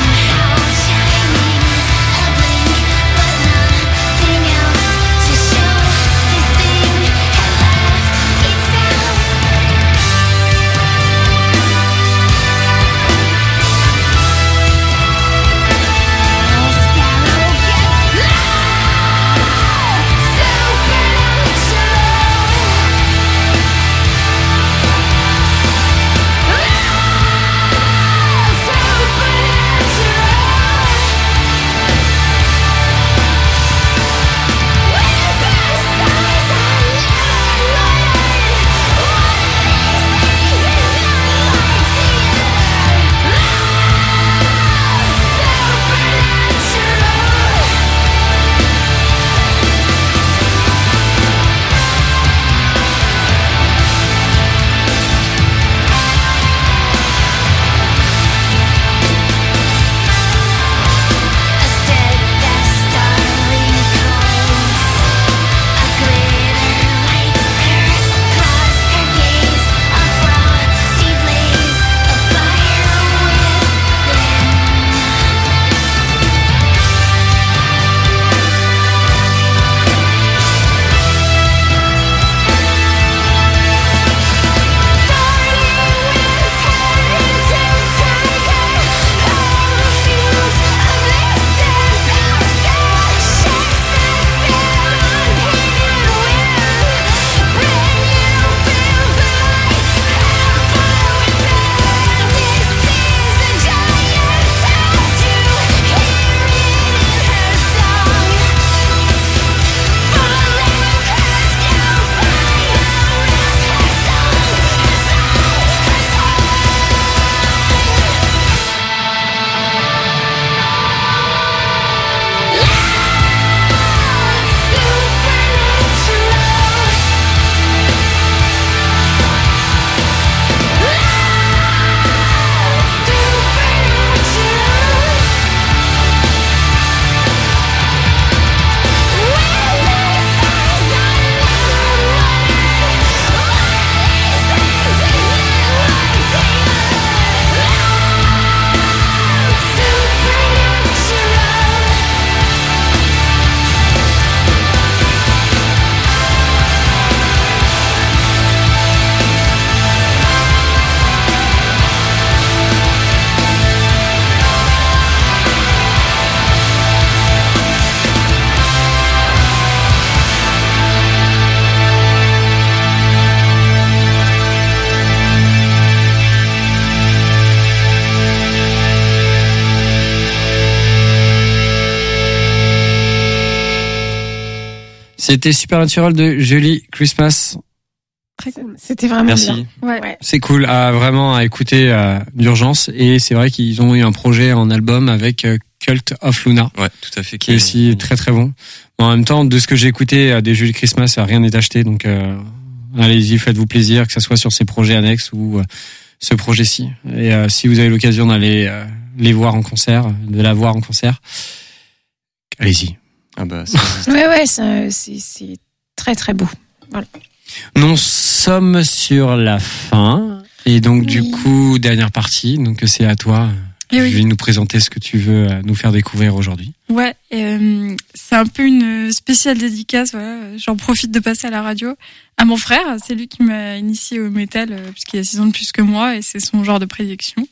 Somehow shining, a blink, but nothing else to show. C'était Supernatural de Julie Christmas. Très cool. C'était vraiment Merci. bien. Ouais. Ouais. C'est cool, à, vraiment à écouter euh, d'urgence. Et c'est vrai qu'ils ont eu un projet en album avec euh, Cult of Luna, Ouais, tout à fait. qui est aussi très très bon. En même temps, de ce que j'ai écouté euh, des Julie Christmas, euh, rien n'est acheté. Donc euh, allez-y, faites-vous plaisir, que ce soit sur ces projets annexes ou euh, ce projet-ci. Et euh, si vous avez l'occasion d'aller euh, les voir en concert, de la voir en concert, allez-y. Ah bah, ça, Ouais, ouais, c'est, c'est, c'est très très beau. Nous sommes sur la fin. Et donc, du Oui. coup, dernière partie. Donc, c'est à toi. Eh oui. Je vais nous présenter ce que tu veux euh, nous faire découvrir aujourd'hui. Ouais, euh, c'est un peu une spéciale dédicace. Voilà. J'en profite de passer à la radio à mon frère. C'est lui qui m'a initié au métal, euh, puisqu'il a six ans de plus que moi, et c'est son genre de prédilection.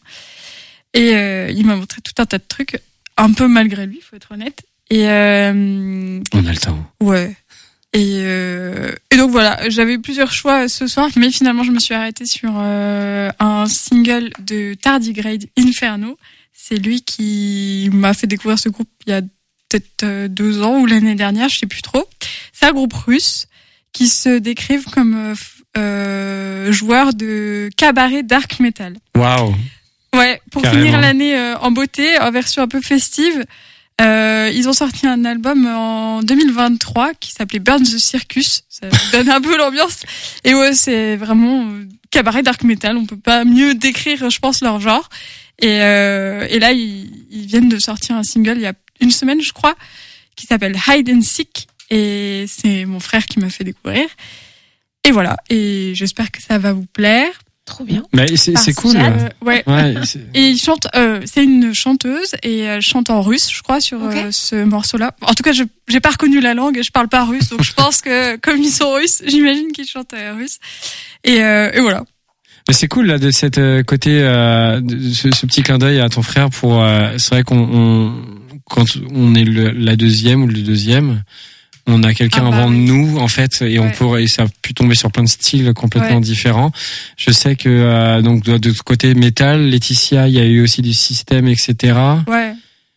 Et euh, il m'a montré tout un tas de trucs, un peu malgré lui, faut être honnête. Et euh, On a le temps. ouais. Et, euh, et donc voilà, j'avais plusieurs choix ce soir, mais finalement je me suis arrêtée sur euh, un single de Tardigrade, Inferno. C'est lui qui m'a fait découvrir ce groupe il y a peut-être euh, deux ans ou l'année dernière, je sais plus trop. C'est un groupe russe qui se décrivent comme euh, f- euh, joueur de cabaret dark metal. Waouh. Ouais, pour Carrément. finir l'année euh, en beauté, en version un peu festive. Euh, ils ont sorti un album en deux mille vingt-trois qui s'appelait Burn the Circus. Ça donne un peu l'ambiance. Et ouais, c'est vraiment euh, cabaret dark metal. On peut pas mieux décrire, je pense, leur genre. Et, euh, et là, ils, ils viennent de sortir un single il y a une semaine, je crois, qui s'appelle Hide and Seek. Et c'est mon frère qui m'a fait découvrir. Et voilà. Et j'espère que ça va vous plaire. Trop bien. Mais c'est, c'est cool. Euh, ouais. Ouais, c'est- Et il chante, euh, c'est une chanteuse et elle chante en russe, je crois, sur Ok. euh, ce morceau-là. En tout cas, je j'ai pas reconnu la langue et je parle pas russe, donc je pense que comme ils sont russes, j'imagine qu'ils chantent euh, russe. Et, euh, et voilà. Mais c'est cool là de cette euh, côté, euh, de ce, ce petit clin d'œil à ton frère pour. Euh, c'est vrai qu'on, on, quand on est le, la deuxième ou le deuxième, on a quelqu'un Ah bah avant oui. nous en fait, et on Ouais. pourrait, et ça a pu tomber sur plein de styles complètement Ouais. différents. Je sais que euh, donc de, de côté métal, Laetitia, il y a eu aussi du système, et cetera. Ouais.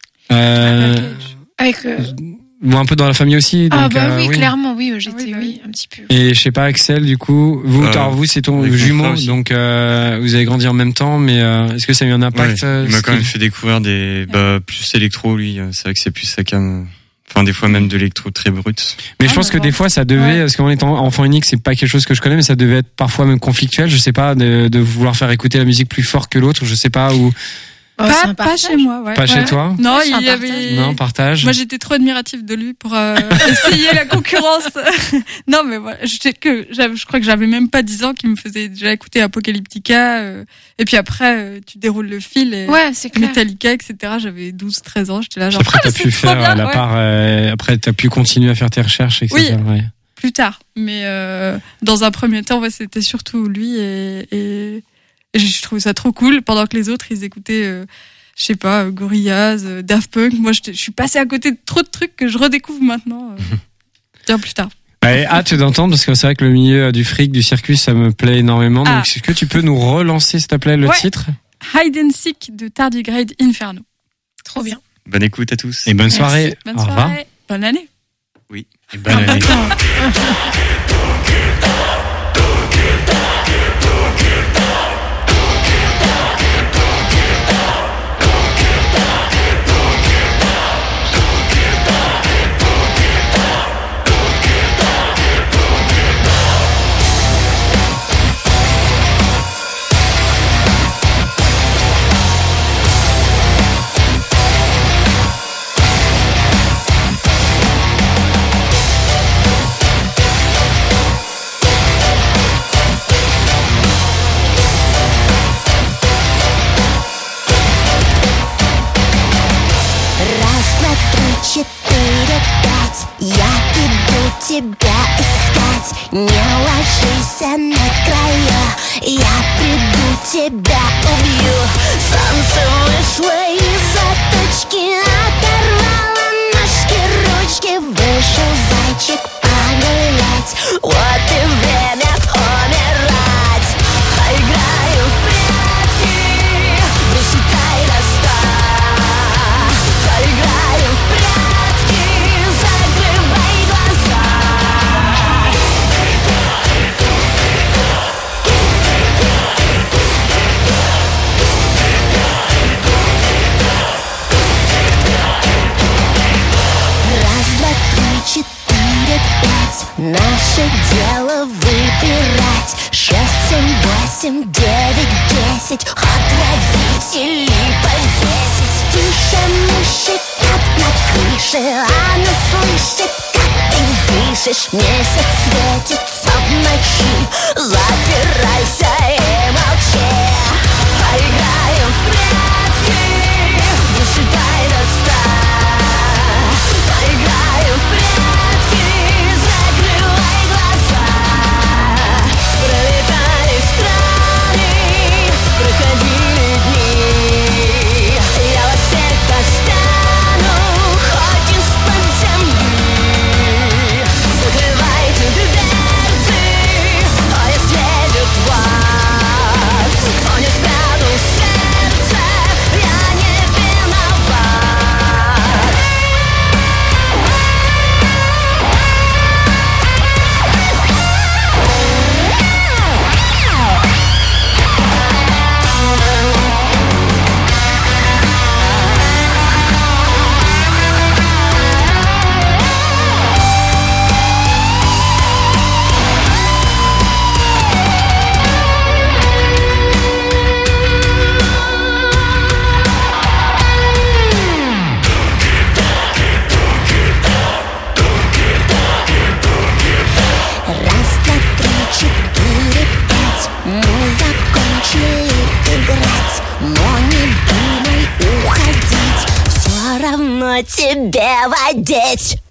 Euh, Avec. euh, bon, un peu dans la famille aussi. Ah donc, bah euh, oui, clairement, oui, j'étais, oui, bah oui, un petit peu. Et je sais pas, Axel, du coup, vous, Euh, alors vous, c'est ton avec mon jumeau, frère aussi. donc euh, vous avez grandi en même temps, mais euh, est-ce que ça a eu un impact Ouais, euh, il m'a ce quand même qu'il- fait découvrir des bah, plus électro, lui. C'est vrai que c'est plus sa cam. Enfin, des fois même de l'électro très brut. Mais je Ah, pense que d'accord. des fois, ça devait, Ouais. parce qu'en étant enfant unique, c'est pas quelque chose que je connais, mais ça devait être parfois même conflictuel. Je sais pas, de, de vouloir faire écouter la musique plus fort que l'autre. Je sais pas, ou Oh, c'est pas, un pas partage. chez moi, ouais. pas Ouais. chez toi. Non, Ouais, c'est un il y partage. avait. Non, partage. Moi, j'étais trop admirative de lui pour euh, essayer la concurrence. Non, mais voilà, je sais que j'avais, je crois que j'avais même pas dix ans qu'il me faisait déjà écouter Apocalyptica. euh, et puis après, euh, tu déroules le fil et Ouais, c'est clair. Metallica, et cetera. J'avais douze, treize ans. J'étais là, genre, Après, ah, t'as c'est pu trop faire bien, la ouais. part. euh, après, t'as pu continuer à faire tes recherches, et cetera. Ouais. Plus tard. Mais euh, dans un premier temps, ouais, c'était surtout lui et, et, et je trouvais ça trop cool. Pendant que les autres, ils écoutaient, euh, je sais pas, euh, Gorillaz, euh, Daft Punk. Moi, j'étais- je suis passée à côté de trop de trucs que je redécouvre maintenant. Euh, bien plus tard. Ouais, hâte d'entendre, parce que c'est vrai que le milieu du fric, du circuit, ça me plaît énormément. Ah. Donc, est-ce que tu peux nous relancer, s'il te plaît, le Ouais. titre? Hide and Seek de Tardigrade Inferno. Trop bien. Bonne écoute à tous. Et bonne Merci. soirée. Bonne Au revoir. soirée. Bonne année. Et bonne année. Раз, два, три, четыре, пять. Я иду тебя искать. Не ложися на края. Я приду, тебя убью. Солнце вышло из-за тучки, оторвало ножки, ручки. Вышел зайчик погулять. Вот и время умирать. Поиграю в прятки, высчитай до ста. Поиграем в прятки, закрывай глаза. восемь, девять, десять, отравить или повесить. Тише мыши, как на крыше, она слышит, как ты дышишь. Месяц светится в ночи, запирайся и молчи. Поиграем в прятки, досчитай до ста. Поиграем в прятки, закрывай глаза. Пролетали страны, проходили дни. Я вас всех достану, хоть из-под земли. Закрывайте дверцы, а если едет вас, кто не спрятал сердце, я не виноват. Раз, два, три, четыре, пять. Мы закончили играть, но не думай уходить. Все равно тебе водить.